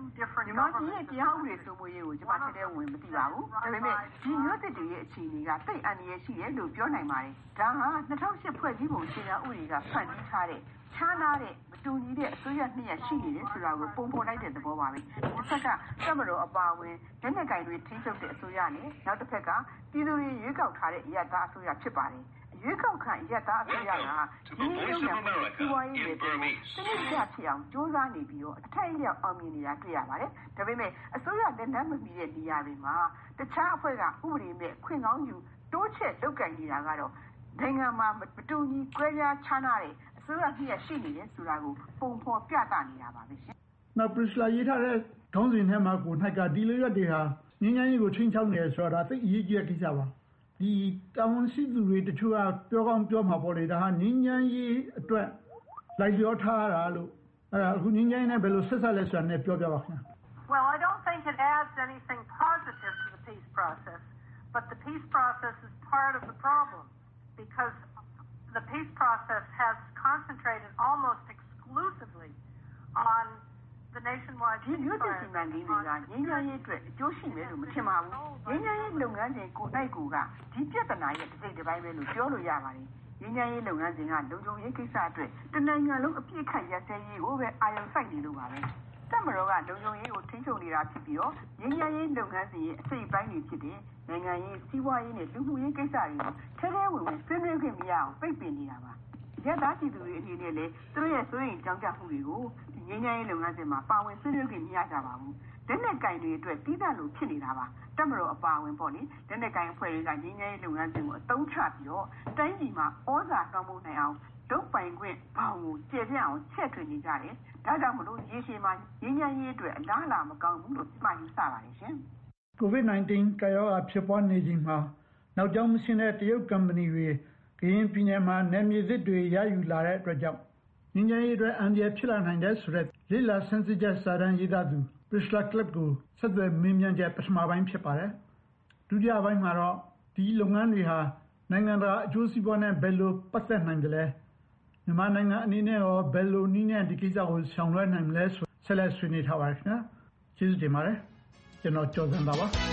two different governments. ဒီတရားဥပဒေစိုးမိုးရေးကိုကျွန်မထဲထဲဝင်မသိပါဘူး။ဒါပေမဲ့ဒီမျိုးသစ်တွေရဲ့အခြေအနေကတိတ်အန္တရာယ်ရှိတယ်လို့ပြောနိုင်ပါတယ်။ဒါဟာ2008ဖွဲ့စည်းပုံအခြေခံဥပဒေကဖန်တီးထားတဲ့ခြားနားတဲ့မတူညီတဲ့အစိုးရနှစ်ရပ်ရှိနေတယ်ဆိုတာကိုပုံဖော်လိုက်တဲ့သဘောပါပဲ။တစ်ဖက်ကတပ်မတော်အပါအဝင်လက်နက်ကိုင်တွေထိန်းချုပ်တဲ့အစိုးရနဲ့နောက်တစ်ဖက်ကပြည်သူတွေရွေးကောက်ထားတဲ့အရပ်သားအစိုးရဖြစ်ပါတယ်။ရွေးကောက်ခံရပ်သားအစိုးရကဒီလိုမျိုးစီးပွားရေးတွေစနစ်ကျဖြစ်အောင်စ조사နေပြီးတော့အထိုက်အလျောက်အောင်မြင်နေတာတွေ့ရပါတယ်။ဒါပေမဲ့အစိုးရလက်နက်မမီတဲ့နေရာတွေမှာတခြားအဖွဲ့ကဥပဒေမဲ့ခွင့်ကောင်းယူတိုးချက်လုပ်ကင်နေတာကတော့နိုင်ငံမှာမတူညီကွဲပြားခြားနာတဲ့အစိုးရနှစ်ရပ်ရှိနေတယ်ဆိုတာကိုပုံဖော်ပြသနေတာပါပဲရှင်။နောက်ပရိစလာရေးထားတဲ့ခေါင်းစဉ်ထဲမှာကို၌ကဒီလိုရွက်တွေဟာငင်းငင်းကြီးကိုချင်းချောက်နေတယ်ဆိုတာသိအရေးကြီးတဲ့ကိစ္စပါ။ဒီတာဝန်ရှိသူတွေတချို့ကပြောကောင်းပြောမှာပေါ့လေဒါဟာငင်းငင်းကြီးအတွက်လိုက်လျောထားတာလို့အခုငင်းငင်းနဲ့ဘယ်လိုဆက်ဆက်လဲဆိုတာနဲ့ပြောပြပါခင်ဗျာ။ Well, I don't think it adds anything positive to the peace process, but the peace process is part of the problem because the peace process has concentrated almost exclusively on the nationwide ဒီမျိုးသစ်စီမံကိန်းတွေကငင်းငင်းရေးအတွက်အကျိုးရှိမယ်လို့မထင်ပါဘူး။ငင်းငင်းရေးလုပ်ငန်းစဉ်ကိုနိုင်ကူကဒီပြဿနာရဲ့တစ်စိတ်တစ်ပိုင်းပဲလို့ပြောလို့ရပါတယ်။ငင်းငင်းရေးလုပ်ငန်းစဉ်ကလုံခြုံရေးကိစ္စအတွက်တနိုင်ငံလုံးအပြည့်ခတ်ရစဲရေးကိုပဲအာရုံစိုက်နေလို့ပါပဲ။တပ်မတော်ကလုံခြုံရေးကိုထိန်းချုပ်နေတာဖြစ်ပြီးတော့ငင်းငင်းရေးလုပ်ငန်းစဉ်ရဲ့အစိတ်ပိုင်းတွေဖြစ်တဲ့နိုင်ငံရေးစီးပွားရေးနဲ့လူမှုရေးကိစ္စတွေကိုထဲထဲဝင်ဝင်ဆွေးနွေးခွင့်မရအောင်ပိတ်ပင်နေတာပါ။ရပ်သားပြည်သူတွေအနေနဲ့လည်းသူတို့ရဲ့စိုးရိမ်ကြောင့်ကြမှုတွေကိုငြိမ်းချမ်းရေးလုပ်ငန်းစဉ်မှာပါဝင်ဆွေးနွေးခွင့်မရကြပါဘူး။လက်နက်ကင်တွေအတွက်တီးသန့်လို့ဖြစ်နေတာပါ။တပ်မတော်အပါအဝင်ပေါ့လေလက်နက်ကင်အဖွဲ့တွေကငြိမ်းချမ်းရေးလုပ်ငန်းစဉ်ကိုအသုံးချပြီးတော့တိုင်းပြည်မှာဩဇာတောင်းဖို့နိုင်အောင်ဒုတ်ပိုင်ခွင့်ဘောင်ကိုကျေပြန့်အောင်ချက်ထွင်နေကြတယ်။ဒါကြောင့်မလို့ရေရှည်မှာငြိမ်းချမ်းရေးအတွက်အလားအလာမကောင်းဘူးလို့ပြမယူဆပါတယ်ရှင်။ COVID-19 ကာရောဂါဖြစ်ပွားနေချိန်မှာနောက်ကျောင်းမရှင်းတဲ့တရုတ်ကုမ္ပဏီတွေကရင်ပြည်နယ်မှာနယ်မြေသစ်တွေရယူလာတဲ့အတွက်ကြောင့်ငြိမ်းချမ်းရေးအတွက်အန္တရာယ်ဖြစ်လာနိုင်တဲ့ဆိုတဲ့လေ့လာဆန်းစစ်ချက်စာတမ်းရေးသားသူ Priscilla Clapp ကိုဆက်သွယ်မေးမြန်းချက်ပထမပိုင်းဖြစ်ပါတယ်။ဒုတိယပိုင်းမှာတော့ဒီလုပ်ငန်းတွေဟာနိုင်ငံတကာအကျိုးစီးပွားနဲ့ဘယ်လိုပတ်သက်နိုင်တယ်လဲ။မြန်မာနိုင်ငံအနေနဲ့ရောဘယ်လိုနည်းနဲ့ဒီကိစ္စကိုဆောင်ရွက်နိုင်မလဲဆိုဆက်လက်ဆွေးနွေးထားပါတယ်ခင်ဗျာ။ကျေးဇူးတင်ပါတယ်။ကျွန်တော်ကျော်စံပါပါ။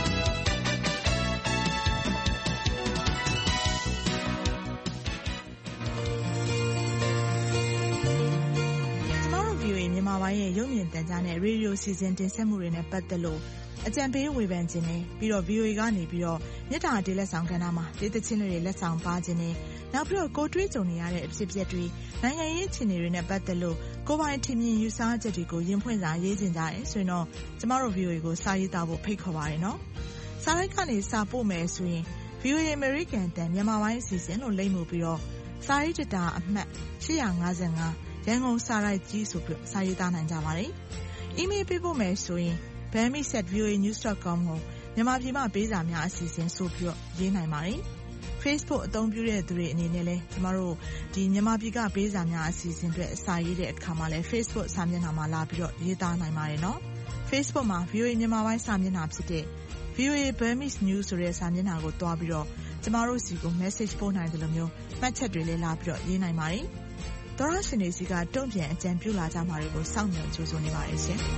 မြန်မာပိုင်းရဲ့ရုပ်မြင်သံကြားနဲ့ရေဒီယိုစီစဉ်တင်ဆက်မှုတွေနဲ့ပတ်သက်လို့အကြံပေးဝေဖန်ခြင်းနဲ့ပြီးတော့ VOA ကနေပြီးတော့မြစ်တာတေးလက်ဆောင်ကဏ္ဍမှာတေးသချင်းတွေလက်ဆောင်ပါခြင်းနဲ့နောက်ပြီးတော့ကိုတွေးကြုံနေရတဲ့အဖြစ်အပျက်တွေနိုင်ငံရေးအခြေအနေတွေနဲ့ပတ်သက်လို့ကိုပိုင်ထင်မြင်ယူဆချက်တွေကိုရင်ဖွင့်စာရေးခြင်းကြတယ်ဆိုရင်တော့ကျမတို့ VOA ကိုစာရေးသားဖို့ဖိတ်ခေါ်ပါရနော်။စာလိုက်ကနေစာပို့မယ်ဆိုရင် VOA American တန်မြန်မာပိုင်းအစီအစဉ်လို့လိမ့်မှုပြီးတော့စာရေးတာအမှတ်855ရန်ကုန်စာရိုက်ကြီးဆိုပြီးစာရေးသားနိုင်ကြပါတယ်။ email ပေးဖို့မယ်ဆိုရင် bami@voanews.com ကိုမြန်မာပြည်မှာပေးစာများအစီအစဉ်ဆိုပြီးရေးနိုင်ပါတယ်။ Facebook အသုံးပြုတဲ့သူတွေအနေနဲ့လည်းကျမတို့ဒီမြန်မာပြည်ကပေးစာများအစီအစဉ်တွေအစာရေးတဲ့အခါမှာလည်း Facebook စာမျက်နှာမှာလာပြီးတော့ရေးသားနိုင်ပါတယ်နော်။ Facebook မှာ VOA မြန်မာပိုင်းစာမျက်နှာဖြစ်တဲ့ VOA Burmese News ဆိုတဲ့စာမျက်နှာကိုတွားပြီးတော့ကျမတို့စီကို message ပို့နိုင်တယ်လို့မျိုးမှတ်ချက်တွေလည်းလာပြီးတော့ရေးနိုင်ပါတယ်။သောရရှင်တွေစီကတုံ့ပြန်အကြံပြုလာကြမှာတွေကိုစောင့်မျှော်ကြိုးစားနေပါတယ်ရှင်။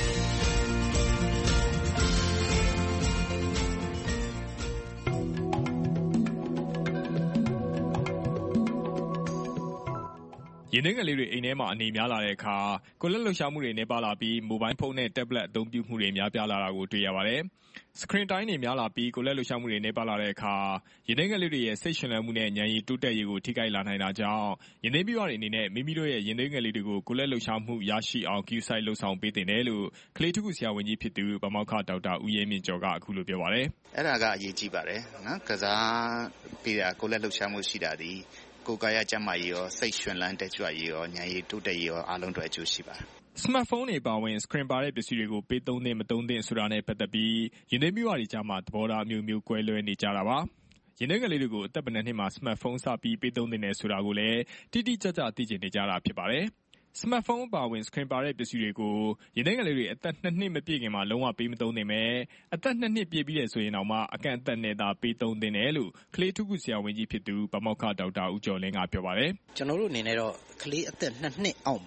ရင်းနှီးငယ်လေးတွေအိမ်ထဲမှာအနေများလာတဲ့အခါကိုယ်လက်လှုပ်ရှားမှုတွေနဲ့ပါလာပြီးမိုဘိုင်းဖုန်းနဲ့တက်ဘလက်အသုံးပြုမှုတွေများပြားလာတာကိုတွေ့ရပါတယ်။ Screen time တွေများလာပြီးကိုယ်လက်လှုပ်ရှားမှုတွေနဲ့ပါလာတဲ့အခါရင်းနှီးငယ်လေးတွေရဲ့စိတ်ရှင်လန်းမှုနဲ့ဉာဏ်ရည်တိုးတက်ရေးကိုထိခိုက်လာနိုင်တာကြောင့်ရင်းနှီးပြီးွားတွေအနေနဲ့မိမိတို့ရဲ့ရင်းနှီးငယ်လေးတွေကိုကိုယ်လက်လှုပ်ရှားမှုရရှိအောင် QSite လှုပ်ဆောင်ပေးတင်တယ်လို့ကလေးထုခုဆရာဝန်ကြီးဖြစ်သူဗမောက္ခဒေါက်တာဦးရဲမြင့်ကျော်ကအခုလိုပြောပါတယ်။အဲ့ဒါကအရေးကြီးပါတယ်နော်။ကစားပြီးတာကိုယ်လက်လှုပ်ရှားမှုရှိတာဒီကိုယ်ကာယကျန်းမာရေးရောစိတ်ရှင်လန်းတက်ကြွရေးရောဉာဏ်ရည်တိုးတက်ရေးရောအားလုံးအတွက်အကျိုးရှိပါတယ်။ Smartphone တွေပါဝင် screen ပါတဲ့ပစ္စည်းတွေကိုပေးသုံးသင့်မသုံးသင့်ဆိုတာနဲ့ပတ်သက်ပြီးရင်းနှီးပြီးွားတွေကြားမှာသဘောထားမျိုးမျိုးကွဲလွဲနေကြတာပါ။ရင်းနှီးငယ်လေးတွေကိုအသက်ဘယ်နှစ်မှာ Smartphone စပြီးပေးသုံးသင့်တယ်ဆိုတာကိုလည်းတိတိကျကျသိကျင်နေကြတာဖြစ်ပါတယ်။ Smartphone ပါဝင် screen ပါတဲ့ပစ္စည်းတွေကိုရင်းနှီးငယ်လေးတွေအသက်2နှစ်မပြည့်ခင်မှာလုံးဝပေးမသုံးသင့်ပဲအသက်2နှစ်ပြည့်ပြီးတဲ့ဆိုရင်တော့မှအကန့်အသတ်နဲ့သာပေးသုံးသင့်တယ်လို့ကလေးထုခုဆရာဝန်ကြီးဖြစ်သူဗမောက္ခဒေါက်တာဦးကျော်လင်းကပြောပါတယ်။ကျွန်တော်တို့အနေနဲ့တော့ကလေးအသက်2နှစ်အောက်မှာ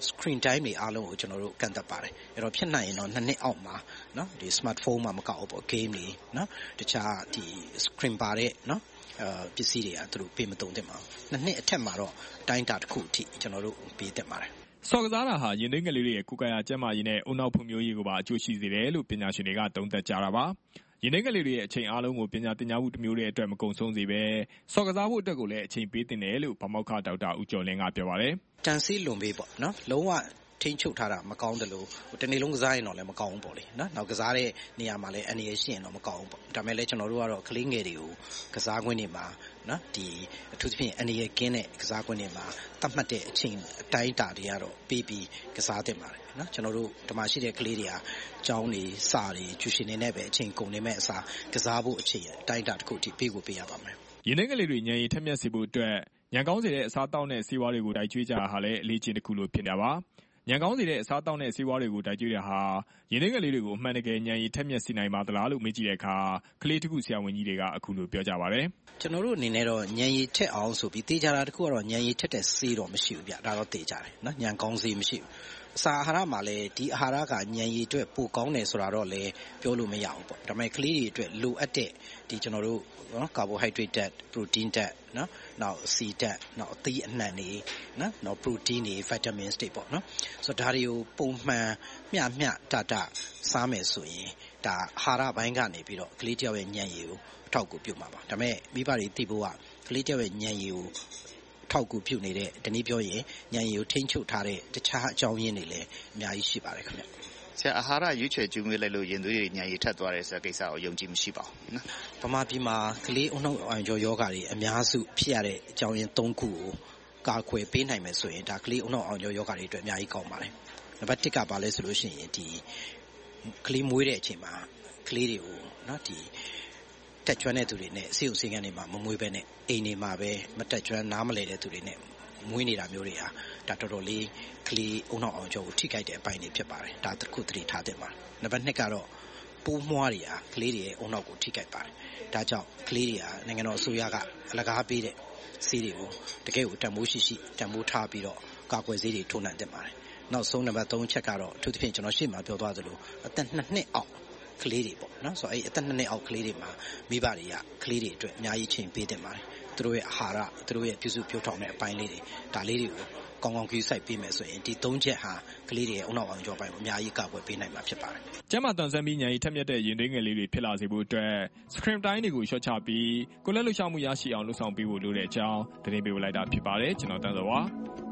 screen time တွေအားလုံးကိုကျွန်တော်တို့ကန့်သတ်ပါတယ်အဲ့တော့ဖြစ်နိုင်ရင်တော့2နှစ်အောက်မှာเนาะဒီ smartphone မှာမကောက်ဘူးပေါ့ game တွေเนาะတခြားဒီ screen ပါတဲ့เนาะပစ္စည်းတွေကသူတို့ပေးမသုံးသင့်ပါဘူး2နှစ်အထက်မှာတော့တိုင်းတာတစ်ခုအထိကျွန်တော်တို့ပေးသင့်ပါတယ်စော်ကစားတာဟာရင်သွေးငယ်လေးတွေရဲ့ကိုယ်ကာယကျန်းမာရေးနဲ့အုံနောက်ဖွံ့ဖြိုးရေးကိုပါအကျိုးရှိစေတယ်လို့ပညာရှင်တွေကသုံးသပ်ကြတာပါရင်သွေးငယ်လေးတွေရဲ့အချိန်အားလုံးကိုပညာသင်ကြားမှုတစ်မျိုးတည်းအတွက်မကုန်ဆုံးစေပဲစော်ကစားဖို့အတွက်ကိုလည်းအချိန်ပေးသင့်တယ်လို့ဗမောက္ခဒေါက်တာဦးကျော်လင်းကပြောပါတယ်တန်စီလွန်ပေးပေါ့နော်လုံးဝထိန်းချုပ်ထားတာမကောင်းတယ်လို့တနေ့လုံးကစားရင်တော့လည်းမကောင်းဘူးပေါ့လေနော်နောက်ကစားတဲ့နေရာမှာလည်းအနေရရှိရင်တော့မကောင်းဘူးပေါ့ဒါပေမဲ့လည်းကျွန်တော်တို့ကတော့ကလေးငယ်တွေကိုကစားကွင်းတွေမှာနော်ဒီအထူးသဖြင့်အနေရကင်းတဲ့ကစားကွင်းတွေမှာတတ်မှတ်တဲ့အချိန်အတိုင်းအတာတွေကတော့ပြီးကစားသင့်ပါတယ်နော်ကျွန်တော်တို့ဒီမှာရှိတဲ့ကလေးတွေကကျောင်းတွေစာတွေကျူရှင်တွေနဲ့ပဲအချိန်ကုန်နေမဲ့အစားကစားဖို့အချိန်အတိုင်းအတာတစ်ခုထိပေးရပါမယ်ရင်သွေးငယ်လေးတွေဉာဏ်ရည်ထက်မြက်စေဖို့အတွက်ဉာဏ်ကောင်းစေတဲ့အစားအသောက်နဲ့ဆေးဝါးတွေကိုတိုက်ကျွေးကြတာဟာလည်းအလေးချင်းတစ်ခုလို့ဖြစ်နေတာပါဉာဏ်ကောင်းစေတဲ့အစားအသောက်နဲ့ဆေးဝါးတွေကိုတိုက်ကျွေးတာဟာရင်သွေးငယ်လေးတွေကိုအမှန်တကယ်ဉာဏ်ရည်ထက်မြက်စေနိုင်ပါသလားလို့မေးကြည့်တဲ့အခါကလေးတစ်ခုဆရာဝန်ကြီးတွေကအခုလိုပြောကြပါတယ်ကျွန်တော်တို့အနေနဲ့တော့ဉာဏ်ရည်ထက်အောင်ဆိုပြီးတေးကြတာတစ်ခုကတော့ဉာဏ်ရည်ထက်တဲ့ဆေးတော့မရှိဘူးဗျဒါတော့တေးကြတယ်နော်ဉာဏ်ကောင်းဆေးမရှိဘူးအစာအာဟာရမှာလည်းဒီအာဟာရကဉာဏ်ရည်အတွက်ပိုကောင်းတယ်ဆိုတာတော့လည်းပြောလို့မရဘူးပေါ့ဒါပေမဲ့ကလေးတွေအတွက်လိုအပ်တဲ့ဒီကျွန်တော်တို့နော် carbohydrate ဓာတ် protein ဓာတ်နော်နောက် C ဓာတ်နောက်အသီးအနှံတွေနော်နောက် protein တွေ vitamins တွေပေါ့နော်ဆိုတော့ဒါတွေကိုပုံမှန်မျှတစားမယ်ဆိုရင်ဒါအာဟာရပိုင်းကနေပြီးတော့ကလေးတယောက်ရဲ့ဉာဏ်ရည်ကိုအထောက်အကူပြုမှာပါဒါပေမဲ့မိဘတွေသိဖို့ကကလေးတယောက်ရဲ့ဉာဏ်ရည်ကိုထောက်ကူပြုနေတဲ့ဒီနေ့ပြောရင်ဉာဏ်ရည်ကိုထိန်းချုပ်ထားတဲ့တခြားအကြောင်းရင်းတွေလည်းအများကြီးရှိပါတယ်ခင်ဗျဆရာအာဟာရရွေးချယ်ကျွေးမွေးလိုက်လို့ရင်သွေးတွေဉာဏ်ရည်ထက်သွားတယ်ဆိုတဲ့ကိစ္စကိုယုံကြည်မရှိပါဘူးနော်ဗမာပြည်မှာကလေးအုံနောက်အာရုံယောဂတွေအများစုဖြစ်ရတဲ့အကြောင်းရင်း3ခုကိုကာကွယ်ပေးနိုင်မယ်ဆိုရင်ဒါကလေးအုံနောက်အာရုံယောဂတွေအတွက်အများကြီးကောင်းပါတယ်နံပါတ်1ကပါလဲဆိုလို့ရှိရင်ဒီကလေးမွေးတဲ့အချိန်မှာကလေးတွေကိုနော်ဒီတက်ကျွမ်းတဲ့သူတွေနဲ့ဆေးရုံဆေးခန်းတွေမှာမမွေးဘဲနဲ့အိမ်တွေမှာပဲမတက်ကျွမ်းနားမလည်တဲ့သူတွေနဲ့မွေးနေတာမျိုးတွေဟာဒါတော်တော်လေးကလေးအုံနောက်အောင်ကျော်ကိုထိခိုက်တဲ့အပိုင်းတွေဖြစ်ပါတယ်ဒါတစ်ခုသတိထားသင့်ပါတယ်နံပါတ်2ကတော့ပိုးမွှားတွေဟာကလေးတွေရဲ့အုံနောက်ကိုထိခိုက်ပါတယ်ဒါကြောင့်ကလေးတွေဟာနိုင်ငံတော်အစိုးရကအလကားပေးတဲ့ဆေးတွေကိုတကယ်ကိုတန်ဖိုးရှိတန်ဖိုးထားပြီးတော့ကာကွယ်ဆေးတွေထိုးနှံသင့်ပါတယ်နောက်ဆုံးနံပါတ်3ချက်ကတော့အထူးသဖြင့်ကျွန်တော်ရှေ့မှာပြောသွားသလိုအသက်2နှစ်အောက်ကလေးတွေပေါ့နော်ဆိုတော့အဲ့အသက်2နှစ်အောက်ကလေးတွေမှာမိဘတွေကကလေးတွေအတွက်အများကြီးချိန်ပေးသင့်ပါတယ်သူတို့ရဲ့အာဟာရသူတို့ရဲ့ပြုစုပြောင်းထောင်တဲ့အပိုင်းလေးတွေဒါလေးတွေကိုကောင်းကောင်းကြည့်စိုက်ပေးမယ်ဆိုရင်ဒီ3ချက်ဟာကလေးတွေရဲ့အုံနောက်အောင်ကျော်ပိုင်းကိုအများကြီးကာကွယ်ပေးနိုင်မှာဖြစ်ပါတယ်။ကျန်းမာတန်ဆန်းပြီးဉာဏ်ရည်ထက်မြက်တဲ့ရင်သွေးငယ်လေးတွေဖြစ်လာစေဖို့အတွက် screen time တွေကိုလျှော့ချပြီးကိုယ်လက်လှုပ်ရှားမှုရရှိအောင်လုပ်ဆောင်ပေးဖို့လိုတဲ့အကြောင်းသတင်းပေးလိုက်တာဖြစ်ပါတယ်ကျွန်တော်တန်းစောပါ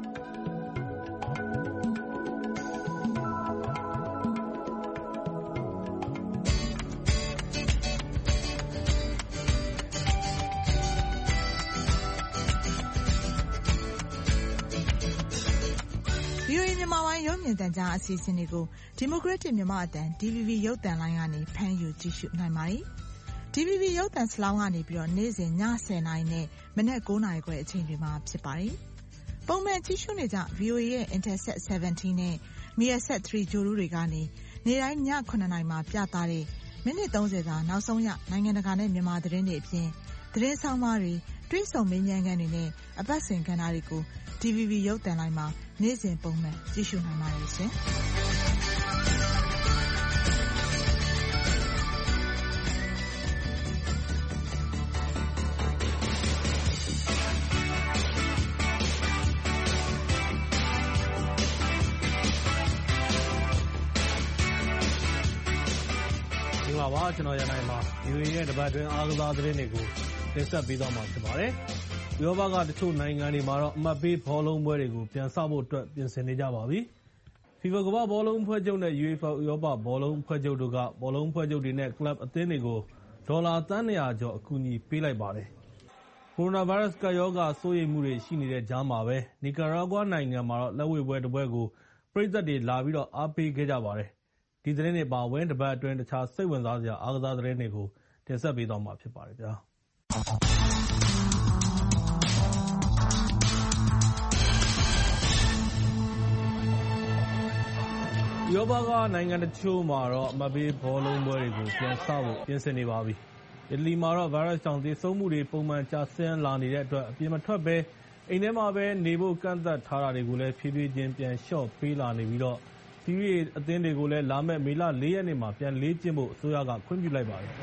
မြန်မာပိုင်းရုပ်မြင်သံကြားအစီအစဉ်တွေကိုဒီမိုကရက်တစ်မြန်မာအသံ DVB ရုပ်သံလိုင်းကနေဖမ်းယူကြည့်ရှုနိုင်ပါတယ်။ DVB ရုပ်သံစလောင်းကနေပြီးတော့နေ့စဉ်ည10:00နာရီနဲ့မနက်9:00နာရီခွဲအချိန်တွေမှာဖြစ်ပါတယ်။ပုံမှန်ကြည့်ရှုနေကြ VOA ရဲ့ Intelsat 17နဲ့ Measat 3 ဂြိုလ်တုတွေကနေနေ့တိုင်းည9:00နာရီမှာပြသတဲ့မိနစ်30သာနောက်ဆုံးရနိုင်ငံတကာနဲ့မြန်မာသတင်းတွေအပြင်သတင်းဆောင်မတွေတွဲဆုံမေးမြန်းခန်းတွေနဲ့အပတ်စဉ်ကဏ္ဍတွေကို DVB ရုပ်သံလိုင်းမှာနေ့စဉ်ပုံမှန်ကြည့်ရှုနိုင်ပါတယ်ရှင်။ဒီမှာပါကျွန်တော်ရနိုင်မှာ VOA ရဲ့တပတ်တွင်းအားကစားသတင်းတွေကိုတင်ဆက်ပေးသွားမှာဖြစ်ပါတယ်။ဥရောပကတချို့နိုင်ငံတွေမှာတော့အမှတ်ပေးဘောလုံးပွဲတွေကိုပြန်ဆဖို့အတွက်ပြင်ဆင်နေကြပါပြီ။ FIFA ကမ္ဘာ့ဘောလုံးအဖွဲ့ချုပ်နဲ့ UEFA ဥရောပဘောလုံးအဖွဲ့ချုပ်တို့ကဘောလုံးအဖွဲ့ချုပ်တွေနဲ့ကလပ်အသင်းတွေကိုဒေါ်လာသန်း200ကျော်အကူအညီပေးလိုက်ပါတယ်။ကိုရိုနာဗိုင်းရပ်စ်ကပ်ရောဂါစိုးရိမ်မှုတွေရှိနေတဲ့ကြားမှာပဲနီကာရာဂွာနိုင်ငံမှာတော့လက်ဝှေ့ပွဲတစ်ပွဲကိုပရိသတ်တွေလာပြီးတော့အားပေးခဲ့ကြပါတယ်။ဒီသတင်းတွေပါဝင်တပတ်အတွင်းတခြားစိတ်ဝင်စားစရာအားကစားသတင်းတွေကိုတင်ဆက်ပေးသွားမှာဖြစ်ပါတယ်ဗျာ။ဥရောပကနိုင်ငံတချို့မှာတော့အမှတ်ပေးဘောလုံးပွဲတွေကိုပြန်ဆဖို့ပြင်ဆင်နေပါပြီ။အီတလီမှာတော့ဗိုင်းရပ်စ်ကြောင့်သေဆုံးမှုတွေပုံမှန်ကျဆင်းလာနေတဲ့အတွက်အပြင်မထွက်ဘဲအိမ်ထဲမှာပဲနေဖို့ကန့်သတ်ထားတာတွေကိုလည်းဖြည်းဖြည်းချင်းပြန်လျှော့ပေးလာနေပြီးတော့စီးရီးအသင်းတွေကိုလည်းလာမယ့်မေလ 4 ရက်နေ့မှာပြန်လေ့ကျင့်ဖို့အစိုးရကခွင့်ပြုလိုက်ပါတယ်။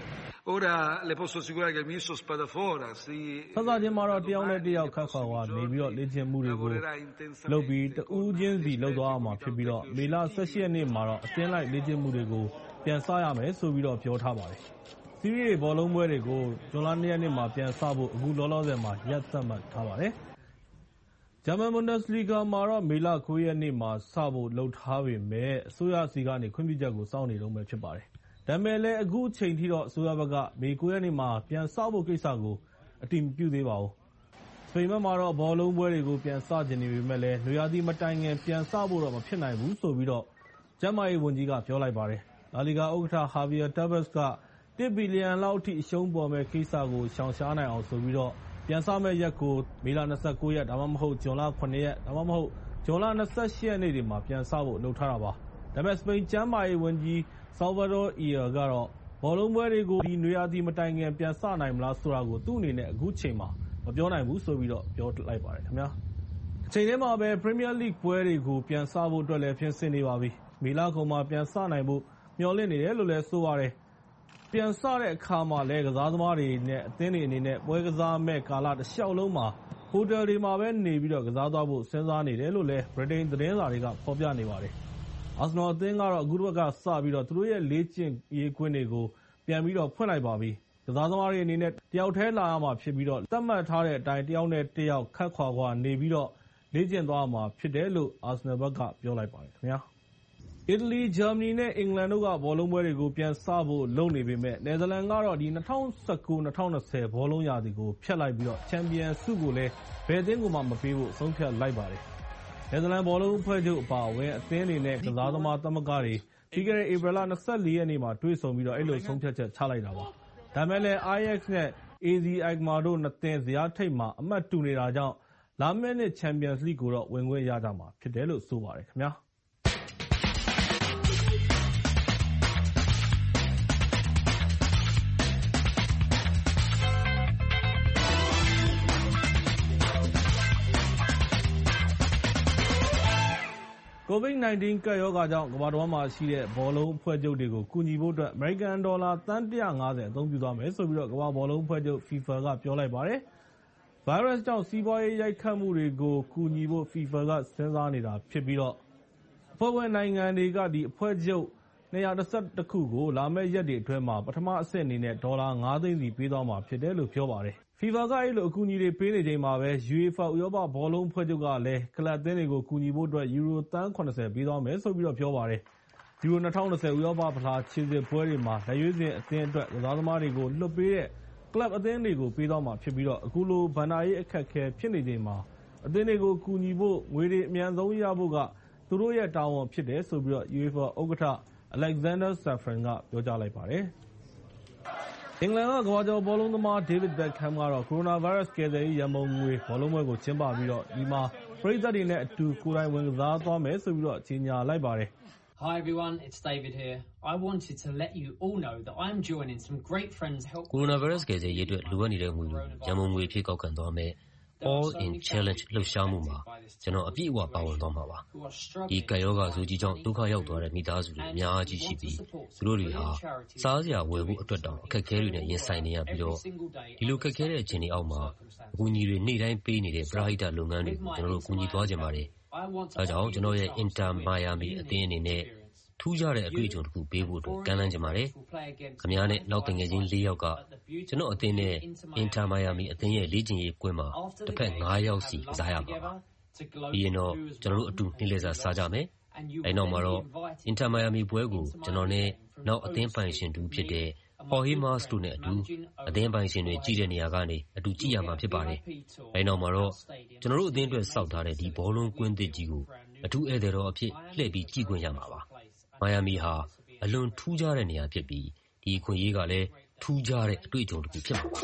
စစချင်းမှာတော့တယောက်နဲ့တယောက်ခပ်ခွာခွာနေပြီးတော့လေ့ကျင့်မှုတွေကိုလုပ်ပြီးတဦးချင်းစီလုပ်သွားရမှာဖြစ်ပြီးတော့မေလ 18 ရက်နေ့မှာတော့အသင်းလိုက်လေ့ကျင့်မှုတွေကိုပြန်စရမယ်ဆိုပြီးတော့ပြောထားပါတယ်။စီးရီးဘောလုံးပွဲတွေကိုဇွန်လ 2 ရက်နေ့မှာပြန်စဖို့အခုလောလောဆယ်မှာရက်သတ်မှတ်ထားပါတယ်။ဂျာမန်ဘွန်ဒက်စလီဂါမှာတော့မေလ 9 ရက်နေ့မှာစဖို့လုပ်ထားပေမဲ့အစိုးရဆီကနေခွင့်ပြုချက်ကိုစောင့်နေတုန်းပဲဖြစ်ပါတယ်။ဒါပေမဲ့လည်းအခုချိန်ထိတော့အစိုးရဘက်ကမေ 9 ရက်နေ့မှာပြန်စဖို့ကိစ္စကိုအတည်မပြုသေးပါဘူး။စပိန်ဘက်မှာတော့ဘောလုံးပွဲတွေကိုပြန်စချင်နေပေမဲ့လည်းနွေရာသီမတိုင်ခင်ပြန်စဖို့တော့မဖြစ်နိုင်ဘူးဆိုပြီးတော့ကျန်းမာရေးဝန်ကြီးကပြောလိုက်ပါတယ်။လာလီဂါဥက္ကဋ္ဌ Javier Tebas က1 ဘီလီယံလောက်အထိအရှုံးပေါ်မဲ့ကိစ္စကိုရှောင်ရှားနိုင်အောင်ဆိုပြီးတော့ပြန်စမယ့်ရက်ကိုမေလ 29 ရက်ဒါမှမဟုတ်ဇွန်လ 7 ရက်ဒါမှမဟုတ်ဇွန်လ 28 ရက်နေ့တွေမှာပြန်စဖို့လုပ်ထားတာပါ။ဒါပေမဲ့စပိန်ကျန်းမာရေးဝန်ကြီး Salvador Illa ကတော့ဘောလုံးပွဲတွေကိုဒီနွေရာသီမတိုင်ခင်ပြန်စနိုင်မလားဆိုတာကိုသူ့အနေနဲ့အခုချိန်မှာမပြောနိုင်ဘူးဆိုပြီးတော့ပြောလိုက်ပါတယ်ခင်ဗျာ။အချိန်ထဲမှာပဲ Premier League ပွဲတွေကိုပြန်စဖို့အတွက်လည်းပြင်ဆင်နေပါပြီ။မေလကုန်မှာပြန်စနိုင်ဖို့မျှော်လင့်နေတယ်လို့လည်းဆိုပါတယ်။ပြန်စတဲ့အခါမှာလည်းကစားသမားတွေနဲ့အသင်းတွေအနေနဲ့ပွဲကစားမဲ့ကာလတစ်လျှောက်လုံးမှာဟိုတယ်တွေမှာပဲနေပြီးတော့ကစားသွားဖို့စဉ်းစားနေတယ်လို့လည်းဗြိတိန်သတင်းစာတွေကဖော်ပြနေပါတယ်။ အာဆနယ်အသင်းကတော့အခုတစ်ပတ်ကစပြီးတော့သူတို့ရဲ့လေ့ကျင့်ရေးကွင်းတွေကိုပြန်ပြီးတော့ဖွင့်လိုက်ပါပြီ။ကစားသမားတွေအနေနဲ့တယောက်တည်းလာရမှာဖြစ်ပြီးတော့သတ်မှတ်ထားတဲ့အတိုင်းတယောက်နဲ့တယောက်ခပ်ခွာခွာနေပြီးတော့လေ့ကျင့်သွားမှာဖြစ်တယ်လို့အာဆနယ်ဘက်ကပြောလိုက်ပါတယ်ခင်ဗျာ။အီတလီ၊ဂျာမနီနဲ့အင်္ဂလန်တို့ကဘောလုံးပွဲတွေကိုပြန်စဖို့လုပ်နေပေမဲ့နယ်သာလန်ကတော့ဒီ2019-2020ဘောလုံးရာသီကိုဖျက်လိုက်ပြီးတော့ချန်ပီယံဆုကိုလည်းဘယ်အသင်းကိုမှမပေးဖို့ဆုံးဖြတ်လိုက်ပါတယ်။နယ်သာလန်ဘောလုံးအဖွဲ့ချုပ်အပါအဝင်အသင်းတွေနဲ့ကစားသမားသမဂ္ဂတွေပြီးခဲ့တဲ့ဧပြီလ 24 ရက်နေ့မှာတွေ့ဆုံပြီးတော့အဲ့လိုဆုံးဖြတ်ချက်ချလိုက်တာပါ။ဒါပေမဲ့လည်း Ajax နဲ့ AZ Alkmaar တို့နှစ်သင်းဇယားထိပ်မှာအမှတ်တူနေတာကြောင့်လာမယ့်နှစ် Champions League ကိုတော့ဝင်ခွင့်ရကြမှာဖြစ်တယ်လို့ဆိုပါတယ်ခင်ဗျာ။COVID-19 ကပ်ရောဂါကြောင့်ကမ္ဘာတဝန်းမှာရှိတဲ့ဘောလုံးအဖွဲ့ချုပ်တွေကိုကူညီဖို့အတွက်အမေရိကန်ဒေါ်လာသန်း 150 အသုံးပြုသွားမယ်ဆိုပြီးတော့ကမ္ဘာဘောလုံးအဖွဲ့ချုပ် FIFA ကပြောလိုက်ပါတယ်။ ဗိုင်းရပ်စ်ကြောင့်စီးပွားရေးရိုက်ခတ်မှုတွေကိုကူညီဖို့ FIFA ကစဉ်းစားနေတာဖြစ်ပြီးတော့အဖွဲ့ဝင်နိုင်ငံတွေကဒီအဖွဲ့ချုပ်211ခုကိုလာမယ့်ရက်တွေအတွင်းမှာပထမအဆင့်အနေနဲ့ဒေါ်လာ 5 သိန်းစီပေးသွားမှာဖြစ်တယ်လို့ပြောပါတယ်။ FIFA ကအဲ့လိုအကူအညီတွေပေးနေချိန်မှာပဲ UEFA ဥရောပဘောလုံးအဖွဲ့ချုပ်ကလည်းကလပ်အသင်းတွေကိုကူညီဖို့အတွက်ယူရိုသန်း 70 ပေးသွားမယ်ဆိုပြီးတော့ပြောပါတယ်။ယူရို 2020 ဥရောပဖလားခြေစစ်ပွဲတွေမှာလက်ရွေးစင်အသင်းအတွက်ကစားသမားတွေကိုလွှတ်ပေးတဲ့ကလပ်အသင်းတွေကိုပေးသွားမှာဖြစ်ပြီးတော့အခုလိုဘဏ္ဍာရေးအခက်အခဲဖြစ်နေချိန်မှာအသင်းတွေကိုကူညီဖို့ငွေတွေအမြန်ဆုံးရဖို့ကသူတို့ရဲ့တာဝန်ဖြစ်တယ်ဆိုပြီးတော့ UEFA ဥက္ကဋ္ဌ Alexander Ceferin ကပြောကြားလိုက်ပါတယ်။အင်္ဂလန်ကကမ္ဘာကျော်ဘောလုံးသမား David Beckham ကတော့ကိုရိုနာဗိုင်းရပ်စ်ကယ်ဆယ်ရေးရန်ပုံငွေဘောလုံးပွဲကိုကျင်းပပြီးတော့ဒီမှာပရိသတ်တွေနဲ့အတူကိုယ်တိုင်ဝင်ကစားသွားမယ်ဆိုပြီးတော့ကြေညာလိုက်ပါတယ်။ Hi everyone, it's David here. I wanted to let you all know that I'm joining some great friends help. ကိုရိုနာဗိုင်းရပ်စ်ကယ်ဆယ်ရေးအတွက်လိုအပ်နေတဲ့ငွေကိုရန်ပုံငွေအဖြစ်ကောက်ခံသွားမယ်All in Challenge လှုပ်ရှားမှုမှာကျွန်တော်အပြည့်အဝပါဝင်သွားမှာပါ။ဒီကပ်ရောဂါဆိုးကြီးကြောင့်ဒုက္ခရောက်သွားတဲ့မိသားစုတွေအများကြီးရှိပြီးသူတို့တွေဟာစားစရာဝယ်ဖို့အတွက်တောင်အခက်အခဲတွေနဲ့ရင်ဆိုင်နေရပြီးတော့ဒီလိုခက်ခဲတဲ့အခြေအနေအောက်မှာအကူအညီတွေနေ့တိုင်းပေးနေတဲ့ပရဟိတလုပ်ငန်းတွေကိုကျွန်တော်တို့ကူညီသွားကြပါတယ်။ဒါကြောင့်ကျွန်တော်ရဲ့ Inter Miami အသင်းအနေနဲ့ထူးခြားတဲ့အတွေ့အကြုံတစ်ခုပေးဖို့အတွက်ကမ်းလှမ်းကြပါတယ်။ခင်ဗျားနဲ့နောက်တငယ်ချင်း၄ယောက်ကကျွန်တော်အသင်းနဲ့ Inter Miami အသင်းရဲ့လေ့ကျင့်ရေးကွင်းမှာတစ်ဖက်9ယောက်စီကစားရမှာပါ။ပြီးရင်တော့ကျွန်တော်တို့အတူနေ့လည်စာစားကြမယ်။အဲနောက်မှာတော့ Inter Miami ပွဲကိုကျွန်တော်နဲ့နောက်အသင်းပိုင်ရှင်တူဖြစ်တဲ့ Jorge Mas တို့နဲ့အတူအသင်းပိုင်ရှင်တွေကြည့်တဲ့နေရာကနေအတူကြည့်ရမှာဖြစ်ပါတယ်။အဲနောက်မှာတော့ကျွန်တော်တို့အသင်းအတွက်စောက်ထားတဲ့ဒီဘောလုံးကွင်းသစ်ကြီးကိုအထူးဧည့်သည်တော်အဖြစ်လှည့်ပြီးကြည့်ခွင့်ရမှာပါ။မိုင်ယာမီဟာအလွန်ထူးခြားတဲ့နေရာဖြစ်ပြီးဒီအခွင့်အရေးကလည်းထူးခြားတဲ့အတွေ့အကြုံတစ်ခုဖြစ်မှာပါ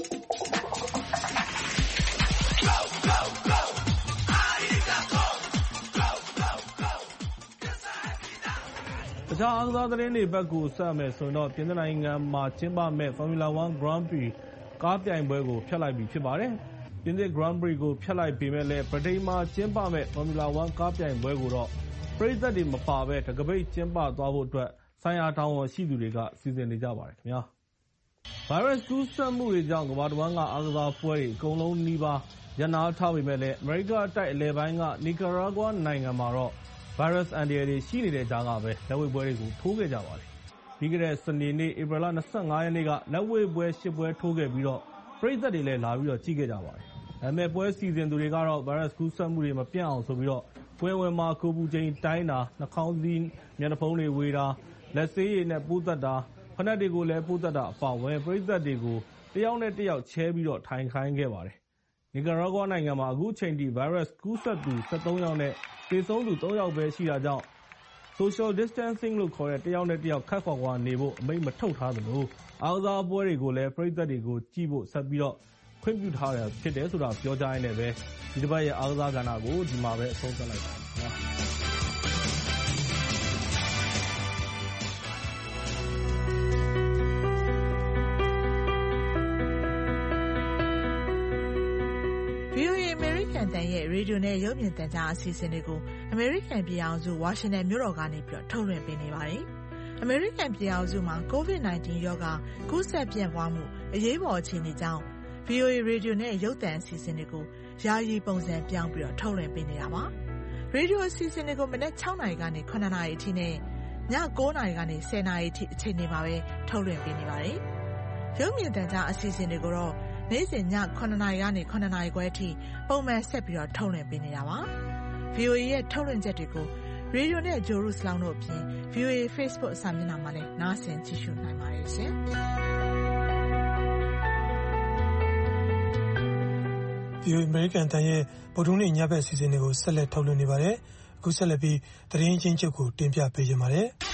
တခြားအားကစားသတင်းတွေဘက်ကိုဆက်မယ်ဆိုရင်တော့ပြင်သစ်နိုင်ငံမှာကျင်းပမဲ့ Formula 1 Grand Prix ကားပြိုင်ပွဲကိုဖျက်လိုက်ပြီဖြစ်ပါတယ်။ပြင်သစ် Grand Prix ကိုဖျက်လိုက်ပေမဲ့လည်းဗြိတိန်မှာကျင်းပမဲ့ Formula 1 ကားပြိုင်ပွဲကိုတော့ပရိသတ်တွေမပါဘဲတံခါးပိတ်ကျင်းပသွားဖို့အတွက်ဆိုင်ရာတာဝန်ရှိသူတွေကစီစဉ်နေကြပါတယ်ခင်ဗျာ။ ဗိုင်းရပ်စ်ကူးစက်မှုတွေကြောင့်ကမ္ဘာတစ်ဝန်းကအားကစားပွဲတွေအကုန်လုံးနီးပါးရပ်နားထားပေမဲ့လည်းအမေရိကအတိုက်အလယ်ပိုင်းကနီကာရာဂွာနိုင်ငံမှာတော့ဗိုင်းရပ်စ်အန္တရာယ်တွေရှိနေတဲ့ကြားကပဲလက်ဝှေ့ပွဲတွေကိုထိုးခဲ့ကြပါတယ်။ပြီးခဲ့တဲ့စနေနေ့ဧပြီလ 25 ရက်နေ့ကလက်ဝှေ့ပွဲ 8 ပွဲထိုးခဲ့ပြီးတော့ပရိသတ်တွေလည်းလာပြီးတော့ကြည့်ခဲ့ကြပါတယ်။ဒါပေမဲ့ပွဲစီစဉ်သူတွေကတော့ဗိုင်းရပ်စ်ကူးစက်မှုတွေမပြန့်အောင်ဆိုပြီးတော့ပွဲဝင်မှာကိုပူချိန်တိုင်းတာနှာခေါင်းစည်းမျက်နှာဖုံးတွေဝေတာလက်ဆေးရည်နဲ့ပိုးသက်တာဖနက်တွေကိုလည်းပိုးသက်တာအပါအဝင်ပရိသတ်တွေကိုတယောက်နဲ့တယောက်ချဲပြီးတော့ထိုင်ခိုင်းခဲ့ပါတယ်။နီကာရာဂွာနိုင်ငံမှာအခုချိန်ထိဗိုင်းရပ်စ်ကူးစက်သူ13ယောက်နဲ့သေဆုံးသူ3ယောက်ပဲရှိတာကြောင့် social distancing လို့ခေါ်တဲ့တယောက်နဲ့တယောက်ခပ်ခွာခွာနေဖို့အမိန့်မထုတ်ထားသလိုအားကစားပွဲတွေကိုလည်းပရိသတ်တွေကိုကြည့်ဖို့ဆက်ပြီးတော့ခွင့်ပြုထားတယ်ဖြစ်တယ်ဆိုတာပြောကြားရင်းနဲ့ပဲဒီတစ်ပတ်ရဲ့အားကစားကဏ္ဍကိုဒီမှာပဲအဆုံးသတ်လိုက်ပါမယ်။ VOA အမေရိကန်တန်ရဲ့ရေဒီယိုနဲ့ရုပ်မြင်သံကြားအစီအစဉ်တွေကိုအမေရိကန်ပြည်အောင်စုဝါရှင်တန်မြို့တော်ကနေပြီးတော့ထုတ်လွှင့်ပေးနေပါတယ်။အမေရိကန်ပြည်အောင်စုမှာ COVID-19 ရောဂါကူးစက်ပြန့်ပွားမှုအရေးပေါ်အခြေအနေကြောင့် VOA ရေဒီယိုနဲ့ရုပ်သံအစီအစဉ်တွေကိုယာယီပုံစံပြောင်းပြီးတော့ထုတ်လွှင့်ပေးနေတာပါ။ရေဒီယိုအစီအစဉ်တွေကိုမနက်6နာရီကနေ9နာရီအထိနဲ့ည9နာရီကနေ10နာရီအထိအချိန်တွေမှာပဲထုတ်လွှင့်ပေးနေပါတယ်။ရုပ်မြင်သံကြားအစီအစဉ်တွေကိုတော့နေ့စဉ်ည9နာရီကနေ9နာရီခွဲအထိပုံမှန်ဆက်ပြီးတော့ထုတ်လွှင့်ပေးနေတာပါ။ VOA ရဲ့ထုတ်လွှင့်ချက်တွေကိုရေဒီယိုနဲ့ဂျိုရုစလောင်းတို့အပြင် VOA Facebook စာမျက်နှာမှာလည်းနားဆင်ကြည့်ရှုနိုင်ပါတယ်ရှင်။ VOA အမေရိကန်တန်ရဲ့ဗုဒ္ဓဟူးနေ့ညဘက်အစီအစဉ်တွေကိုဆက်လက်ထုတ်လွှင့်နေပါတယ်။အခုဆက်လက်ပြီးသတင်းချင်းချုပ်ကိုတင်ပြပေးကြပါမယ်။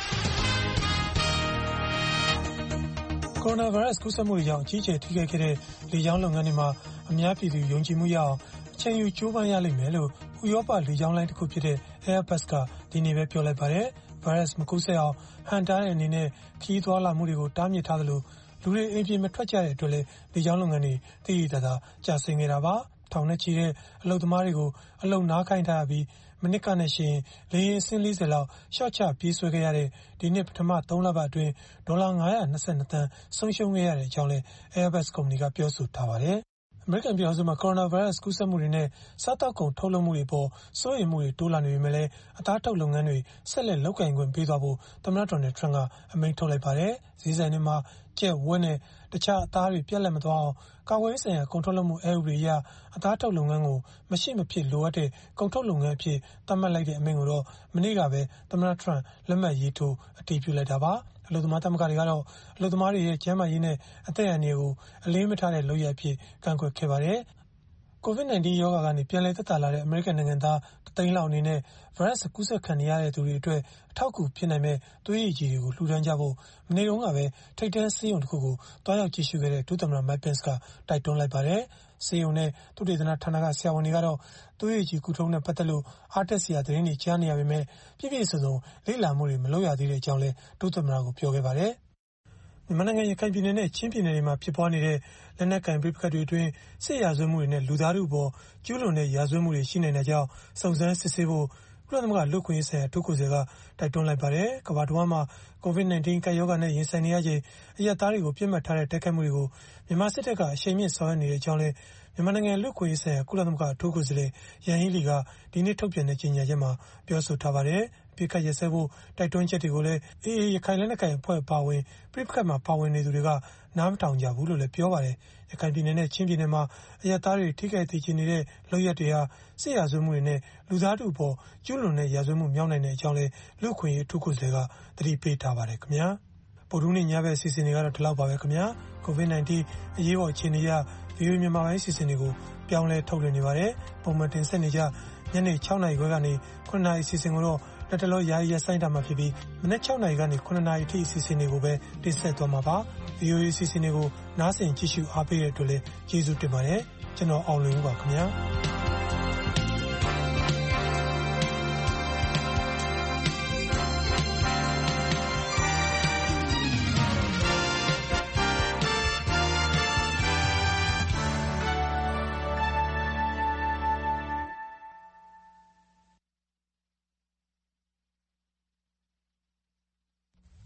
ကိုရိုနာဗိုင်းရပ်စ်ကူးစက်မှုတွေကြောင့်အကြီးအကျယ်ထိခိုက်ခဲ့တဲ့လေကြောင်းလုပ်ငန်းတွေမှာအများပြည်သူယုံကြည်မှုရအောင်အချိန်ယူကြိုးပမ်းရလိမ့်မယ်လို့ဥရောပလေကြောင်းလိုင်းတစ်ခုဖြစ်တဲ့ Airbus ကဒီနေ့ပဲပြောလိုက်ပါတယ်။ဗိုင်းရပ်စ်မကူးစက်အောင်ဟန်တားတဲ့အနေနဲ့ခရီးသွားလာမှုတွေကိုတားမြစ်ထားသလိုလူတွေအိမ်ပြင်မထွက်ကြတဲ့အတွက်လည်းလေကြောင်းလုပ်ငန်းတွေသိသိသာသာကျဆင်းနေတာပါ။ထောင်နဲ့ချီတဲ့အလုပ်သမားတွေကိုအလုပ်နားခိုင်းထားပြီးမနစ်ကနဲ့ရှိရင်လေယာဉ်အစင်း40လောက်ရှော့ချပြေးဆွဲခဲ့ရတဲ့ဒီနှစ်ပထမ3လပတ်အတွင်းဒေါ်လာ922သန်းဆုံးရှုံးခဲ့ရတဲ့အကြောင်းလည်း Airbus ကုမ္ပဏီကပြောဆိုထားပါတယ်။အမေရိကန်ပြည်ထောင်စုမှာကိုရိုနာဗိုင်းရပ်စ်ကူးစက်မှုတွေနဲ့စားတောက်ကုန်ထုတ်လုပ်မှုတွေပေါ်စိုးရိမ်မှုတွေတိုးလာနေပေမဲ့လည်းအသားထုတ်လုပ်ငန်းတွေဆက်လက်လုပ်ကိုင်ခွင့်ပေးသွားဖို့သမ္မတဒေါ်နယ်ထရန့်ကအမိန့်ထုတ်လိုက်ပါတယ်။ဈေးဆိုင်တွေမှာကြက်ဝက်နဲ့တခြားအသားတွေပြတ်လတ်မသွားအောင်ကာကွယ်ရေးဆိုင်ရာကုန်ထုတ်လုပ်မှုအဥပဒေအရအသားထုတ်လုပ်ငန်းကိုမရှိမဖြစ်လိုအပ်တဲ့ကုန်ထုတ်လုပ်ငန်းအဖြစ်သတ်မှတ်လိုက်တဲ့အမိန့်ကိုတော့မနေ့ကပဲသမ္မတထရန့်လက်မှတ်ရေးထိုးအတည်ပြုလိုက်တာပါ။အလုပ်သမားသမဂ္ဂတွေကတော့အလုပ်သမားတွေရဲ့ကျန်းမာရေးနဲ့အသက်အန္တရာယ်ကိုအလေးမထားတဲ့လုပ်ရပ်အဖြစ်ကန့်ကွက်ခဲ့ပါတယ်။ COVID-19 ရောဂါကနေပြန်လည်သက်သာလာတဲ့အမေရိကန်နိုင်ငံသား3သိန်းလောက်အနေနဲ့ဗိုင်းရပ်စ်ကူးစက်ခံနေရတဲ့သူတွေအတွက်အထောက်အကူဖြစ်နိုင်မဲ့သွေးရည်ကြည်တွေကိုလှူဒါန်းကြဖို့မနေ့တုန်းကပဲထိပ်တန်းဆေးရုံတစ်ခုကိုတွားရောက်ကြည့်ရှုခဲ့တဲ့ဒုသမ္မတ Mike Pence ကတိုက်တွန်းလိုက်ပါတယ်။ဆေးရုံနဲ့သုတေသနဌာနကဆရာဝန်တွေကတော့သွေးရည်ကြည်ကူထုံးနဲ့ပတ်သက်လို့အားတက်စရာသတင်းတွေကြားနေရပေမဲ့ပြည့်ပြည့်စုံစုံလေ့လာမှုတွေမလုပ်ရသေးတဲ့အကြောင်းလည်းဒုသမ္မတကိုပြောခဲ့ပါတယ်။မြန်မာနိုင်ငံရခိုင်ပြည်နယ်နဲ့ချင်းပြည်နယ်တွေမှာဖြစ်ပွားနေတဲ့လက်နက်ကိုင်ပဋိပက္ခတွေအတွင်းစစ်ရာဇဝတ်မှုတွေနဲ့လူသားထုအပေါ်ကျူးလွန်တဲ့ရာဇဝတ်မှုတွေရှိနေတာကြောင့်စုံစမ်းစစ်ဆေးဖို့ကုလသမဂ္ဂလူ့အခွင့်အရေးဆိုင်ရာအထူးကိုယ်စားလှယ်ကတိုက်တွန်းလိုက်ပါတယ်။ကမ္ဘာတစ်ဝန်းမှာ COVID-19 ကပ်ရောဂါနဲ့ရင်ဆိုင်နေရချိန်အရပ်သားတွေကိုပြစ်မှတ်ထားတဲ့တိုက်ခိုက်မှုတွေကိုမြန်မာစစ်တပ်ကအရှိန်မြင့်ဆောင်ရွက်နေတဲ့အကြောင်းလည်းမြန်မာနိုင်ငံလူ့အခွင့်အရေးဆိုင်ရာကုလသမဂ္ဂအထူးကိုယ်စားလှယ်ယန်ဟီးလီကဒီနေ့ထုတ်ပြန်တဲ့ကြေညာချက်မှာပြောဆိုထားပါတယ်။ပြစ်ခတ်ရစဲဖို့တိုက်တွန်းချက်တွေကိုလည်းAAရခိုင်လက်နက်ကိုင်အဖွဲ့ပါဝင်ပြစ်ခတ်မှာပါဝင်နေသူတွေကနားမထောင်ကြဘူးလို့လည်းပြောပါတယ်။ရခိုင်ပြည်နယ်နဲ့ချင်းပြည်နယ်မှာအရပ်သားတွေထိခိုက်ဒေချင်နေတဲ့လုပ်ရက်တွေဟာစစ်ရာဇဝတ်မှုတွေနဲ့လူသားထုအပေါ်ကျူးလွန်တဲ့ရာဇဝတ်မှုမြောက်နိုင်တဲ့အကြောင်းလည်းလူ့အခွင့်အရေးအထူးကိုယ်စားလှယ်ကသတိပေးထားပါတယ်ခင်ဗျာ။ဗုဒ္ဓဟူးနေ့ညဘက်အစီအစဉ်တွေကတော့ဒီလောက်ပါပဲခင်ဗျာ။ COVID-19 အရေးပေါ်အခြေအနေအရ VOA မြန်မာပိုင်းအစီအစဉ်တွေကိုပြောင်းလဲထုတ်လွှင့်နေပါတယ်။ပုံမှန်တင်ဆက်နေကြညနေ6နာရီခွဲကနေ9နာရီအစီအစဉ်ကိုတော့လက်တလောယာယီရပ်ဆိုင်းထားမှာဖြစ်ပြီးမနက်6နာရီကနေ9နာရီအထိအစီအစဉ်တွေကိုပဲတင်ဆက်သွားမှာပါ။ VOA အစီအစဉ်တွေကိုနားဆင်ကြည့်ရှုအားပေးတဲ့အတွက်လည်းကျေးဇူးတင်ပါတယ်။ကျွန်တော်အောင်လွင်ဦးပါခင်ဗျာ။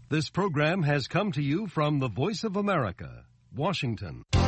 This program has come to you from the Voice of America, Washington.